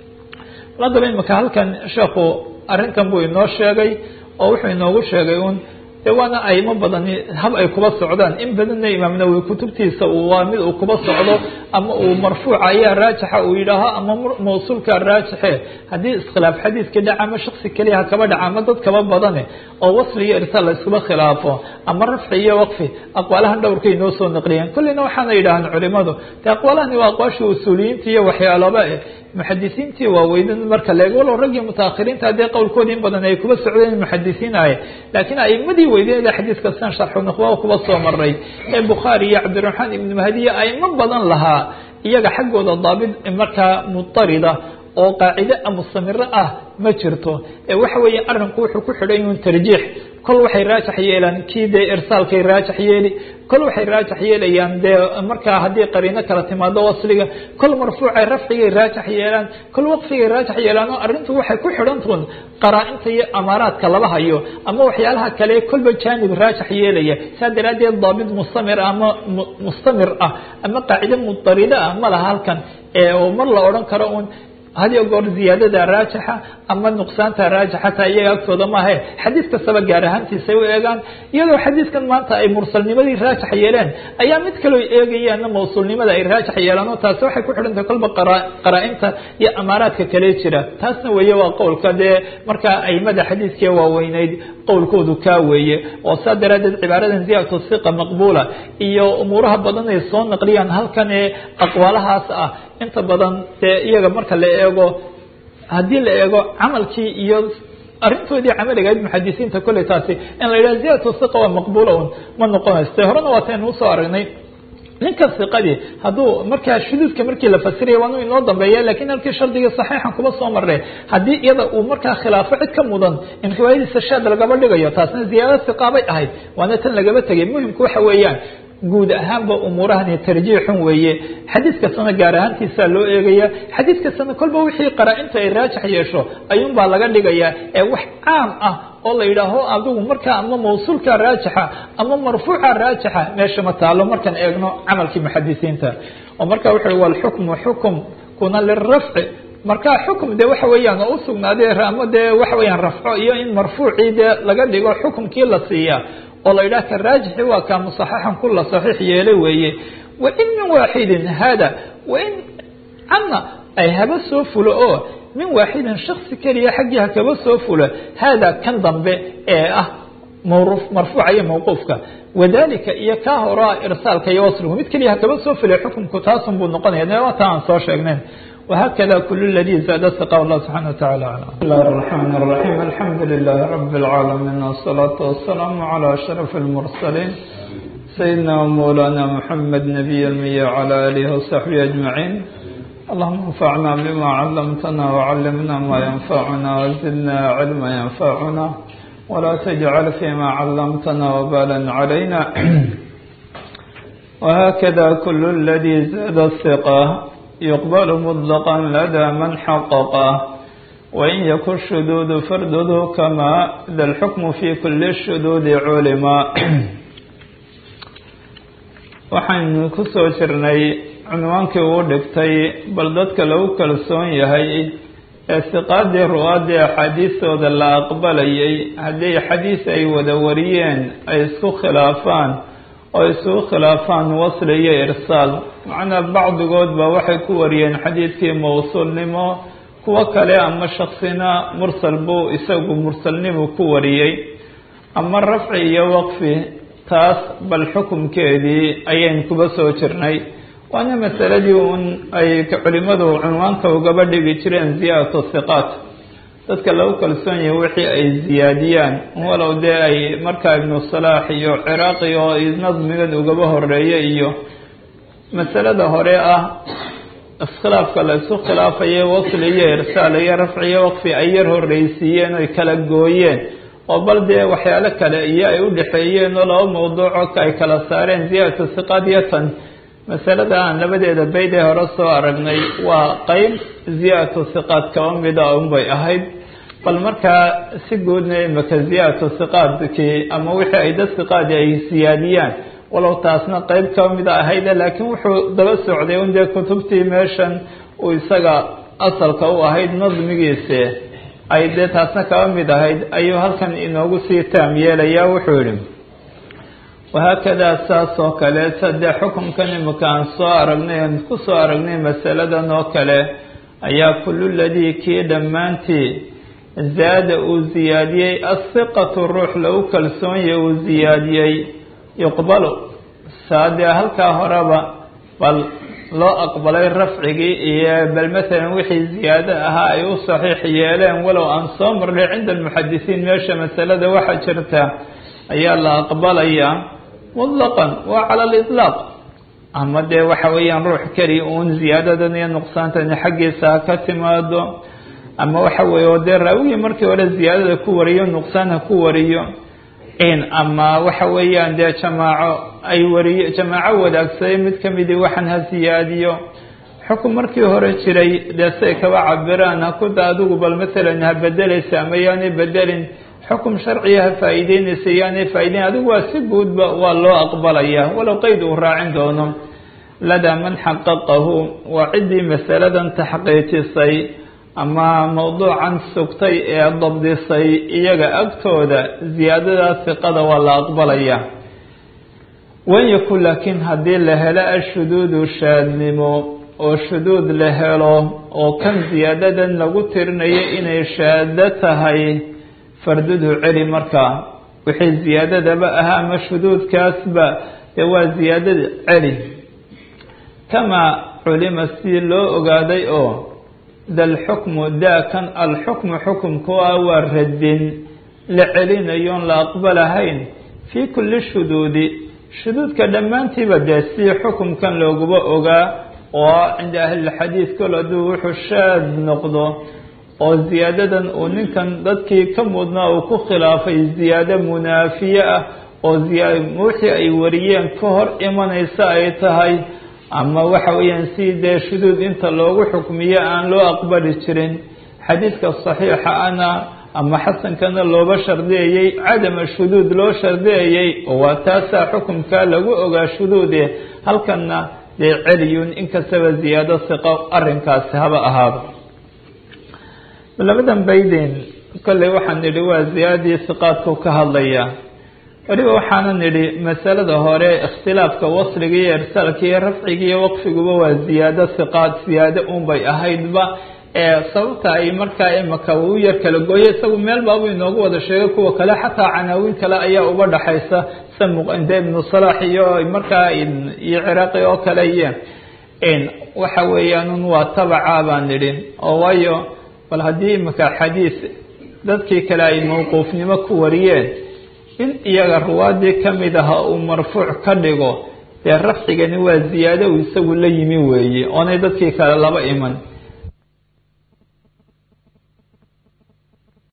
haddaba imika halkan sheekhu arrintan buu inoo sheegay oo wuxuu inoogu sheegay un de waana aymo badani hab ay kuba socdaan in badanna imaam nawowi kutubtiisa waa mid uu kuba socdo ama uu marfuuca ayaa raajixa uu yidhaaho ama mawsuulka raajixe haddii iskhilaaf xadiiskii dhaca ama shaksi keliya ha kaba dhaca ama dad kaba badane oo wasli iyo irsaal la iskuba khilaafo ama rafci iyo waqfi aqwaalahan dhowrkay inoo soo naqliyeen kullina waxaana yidhahaan culimadu de aqwaalahani waa aqwaashii usuuliyiinta iyo waxyaalaba eh muxadisiintii waaweynan marka leego walow raggii mutaakhiriinta haddee qowlkoodii in badan ay kuba socdeen muxadisiin ahay laakiin aimadii weydeeda xadiiska san sharxu nukhba kuba soo maray ee bukhaari iyo cabdiraxmaan ibnu mahdiya aimo badan lahaa iyaga xaggooda daabit markaa mutarida oo qaacide mustamiro ah ma jirto ee waxa weeye arinku wuxuu ku xidhan yahay tarjiix kol waxay raajax yeelaan kii dee irsaalkay raajax yeeli kol waxay raajax yeelayaan dee markaa haddii qariino kala timaado wasliga kol marfuucay rafcigay raajax yeelaan kol waqfigay raajax yeelaan oo arrintu waxay ku xidhantuun qaraa-inta iyo amaaraadka laba hayo ama waxyaalaha kale kolba jaanib raajax yeelaya saa daraaddeed daabit mustamir ama mustamir ah ama qaacide mutarida ah ma laha halkan oo mar la odhan karo un hadiyo goor ziyaadada raajixa ama nuqsaanta raajixa taa iyaga agtooda maahe xadiis kastaba gaar ahaantiisay u eegaan iyadoo xadiiskan maanta ay mursalnimadii raajax yeeleen ayaa mid kaloo eegayaana mawsuulnimada ay raajax yeelaan oo taasi waxay ku xidhantahay kolba qaraa-inta iyo amaaraadka kale jira taasna weeye waa qowlka dee markaa aimada xadiiskii waaweyneyd qowlkoodu kaa weeye oo saa daraaddeed cibaaradan ziyadatu siqa maqbuula iyo umuuraha badan ay soo naqliyaan halkan ee aqwaalahaas ah inta badan dee iyaga marka la eego haddii la eego camalkii iyo arrintoodii camaligayd muxadisiinta kolley taasi in la yidhaha ziyadatu siqa waa maqbuula un ma noqonayso te horena waataynu usoo aragnay ninka siqadii hadduu markaa shuduudka markii la fasiraya waanu inoo dambeeya lakiin halkii shardigii saxiixan kuba soo marre haddii iyada uu markaa khilaafo cid ka mudan in riwaayadiisa shaad lagaba dhigayo taasna ziyaada siqaabay ahayd waana tan lagaba tegay muhimku waxa weeyaan guud ahaanba umuurahani tarjiixun weeye xadiis kastana gaar ahaantiisaa loo eegaya xadiis kastana kolba wixii qaraa-inta ay raajax yeesho ayuun baa laga dhigayaa ee wax caam ah oo la yidhaaho adigu markaa ama mawsuulka raajixa ama marfuuca raajixa meesha ma taalo markaan eegno camalkii muxadisiinta oo marka wuxu uhi walxukmu xukum kuna lirafci marka xukum de waxa weeyaan oo usugnaadee ama dee waxa weeyaan rafco iyo in marfuucii dee laga dhigo xukumkii la siiya oo la yidhaha ka raajixi waa kaa musaxixan kula saxiix yeele weeye wain min waaxidin hada wain canna ay haba soo fulo oo min waaxidin shaksi keliya xaggii ha kaba soo fulo hada kan dambe ee ah marfuuca iyo mawquufka wadalika iyo kaa horaa irsaalka iyo wasligu mid keliya ha kaba soo fulay xukunku taasun buu noqonaya neewata aan soo sheegnayn وهكذا كل الذي زاد ثقة الله سبحانه وتعالى أعلم. بسم الله الرحمن الرحيم الحمد لله رب العالمين والصلاة والسلام على أشرف المرسلين سيدنا ومولانا محمد نبي المية وعلى آله وصحبه أجمعين. اللهم انفعنا بما علمتنا وعلمنا ما ينفعنا وزدنا علما ينفعنا ولا تجعل فيما علمتنا وبالا علينا. وهكذا كل الذي زاد الثقة يقبل مطلقا لدى من حققه وإن يكن الشذوذ فردده كما ذا الحكم في كل الشذوذ علما. waxaynu ku soo jirnay cunwaankii uu dhigtay bal dadka lagu kalsoon yahay siqaadii ruwaadii axaadiistooda la aqbalayay haddii xadiis ay wada wariyeen ay isku khilaafaan oo isugu khilaafaan wasli iyo irsaal macnaa bacdigood ba waxay ku wariyeen xadiidkii mawsuulnimo, kuwo kale ama shaksina mursal buu isagu mursalnimu ku wariyey, ama rafci iyo waqfi taas bal xukumkeedii ayayn kuba soo jirnay. waana masaladii un ay culimadu cunwaanka ugaba dhigi jireen ziyaadatu hiqaat, dadka lagu kalsoon yahay wixii ay ziyaadiyaan walow dee ay markaa ibnu salaax iyo ciraaqi oo nadmigan ugaba horeeya iyo masalada hore ah iskhilaafka la isu khilaafaya wasli iyo irsaal iyo rafci iyo waqfi ay yar horreysiiyeen oy kala gooyeen oo bal dee waxyaalo kale iyo ay u dhexeeyeen oo laba mawduuco ay kala saareen ziyaadatu hiqaat iyo tan masalada aan labadeeda bayd ee hore soo aragnay waa qeyb ziyaadatu hiqaat kaba mida unbay ahayd. bal markaa si guudna imaka ziyaadatu hiqaadkii ama wixii ay dad hiqaadi ay siyaadiyaan walow taasna qeyb kaba mida ahayd, laakiin wuxuu daba socday un dee kutubtii meeshan uu isaga asalka u ahayd nadmigiisi ay dee taasna kaba mid ahayd ayuu halkan inoogu sii taam yeelayaa. wuxuu yihi wahaakadaa saas oo kale saddex xukunkan imika aan soo aragnay aan ku soo aragnay masaladan oo kale ayaa kullu ladii kii dhammaantii zaada uu ziyaadiyey asiqatu ruux lagu kalsoonyahy uu ziyaadiyey yuqbalu saadee halkaa horeba bal loo aqbalay rafcigii iyo bal matalan wixii ziyaado ahaa ay u saxiix yeeleen walow aan soo marnay cinda almuxadisiin meesha masalada waxaa jirta ayaa la aqbalayaa mutlaqan waa cala aliطlaaq, ama dee waxa weeyaan ruux keli uun ziyaadadan iyo nuqsaantani xaggiisa ha ka timaado, ama waxa weeye oo dee raawigii markii hore ziyaadada ku wariyo nuqsaan ha ku wariyo in ama waxa weeyaan dee jamaaco ay wariyo jamaaco wadaagsaday mid kamidii waxaan ha siyaadiyo. xukun markii hore jiray dee say kaba cabiraan ha kuda adigu bal matalan ha bedelaysa ama yaanay bedelin, xukum sharciga ha faa'iideynaysa yaanay faa'iideyn, adigu waa si guudba waa loo aqbalayaa walow qeyd uu raacin doono. ladaa man xaqaqahu waa ciddii masaladan taxqiijisay ama mawduucan sugtay ee dabdisay iyaga agtooda ziyaadadaas hiqada waa la aqbalayaa. wan yakun laakiin haddii la helo ashuduudu shaadnimo oo shuduud la helo oo kan ziyaadadan lagu tirinayo inay shaado tahay fardudhu celi markaa wixii ziyaadadaba ahaa ama shuduudkaasba dee waa ziyaadada celi kamaa culima si loo ogaaday oo dalxukmu daakan alxukmu xukumku ah waa radin la celinayoon la aqbalahayn fii kulli shuduudi shuduudka dhammaantiiba dee si xukumkan looguba ogaa oo cinda ahlilxadiid kol hadduu wuxuu shaad noqdo oo ziyaadadan uu ninkan dadkii ka mudnaa uu ku khilaafay ziyaado munaafiye ah oo wixii ay wariyeen ka hor imanaysa ay tahay, ama waxa weeyaan si dee shuduud inta loogu xukmiyo aan loo aqbali jirin. xadiidka saxiixa ana ama xasankana looba shardiyayey cadama shuduud loo shardiyayey oo waa taasaa xukumkaa lagu ogaa shuduude halkanna dee celiyun inkastaba ziyaado siqo arrinkaasi haba ahaaba. labadan baydeen kolley waxaan nidhi waa ziyaadadii siqaadku ka hadlaya, weliba waxaana nidhi masalada hore ikhtilaafka wasliga iyo irsaalka iyo rafciga iyo waqfiguba waa ziyaado siqaad ziyaado unbay ahaydba ee sababta ay markaa imaka uu yar kala gooye isagu meel baabu inoogu wada sheegay kuwa kale xataa canaawiin kale ayaa uba dhaxaysa samuqinde ibnu salaax iyo markaa iyo ciraaqi oo kale iyo in waxa weeyaan waa tabaca baan nidhi oo waayo bal haddii imaka xadiis dadkii kale ay mawquufnimo ku wariyeen in iyaga ruwaadii kamid aha uu marfuuc ka dhigo dee rafcigani waa ziyaado uu isagu la yimi weeye oonay dadkii kale laba iman.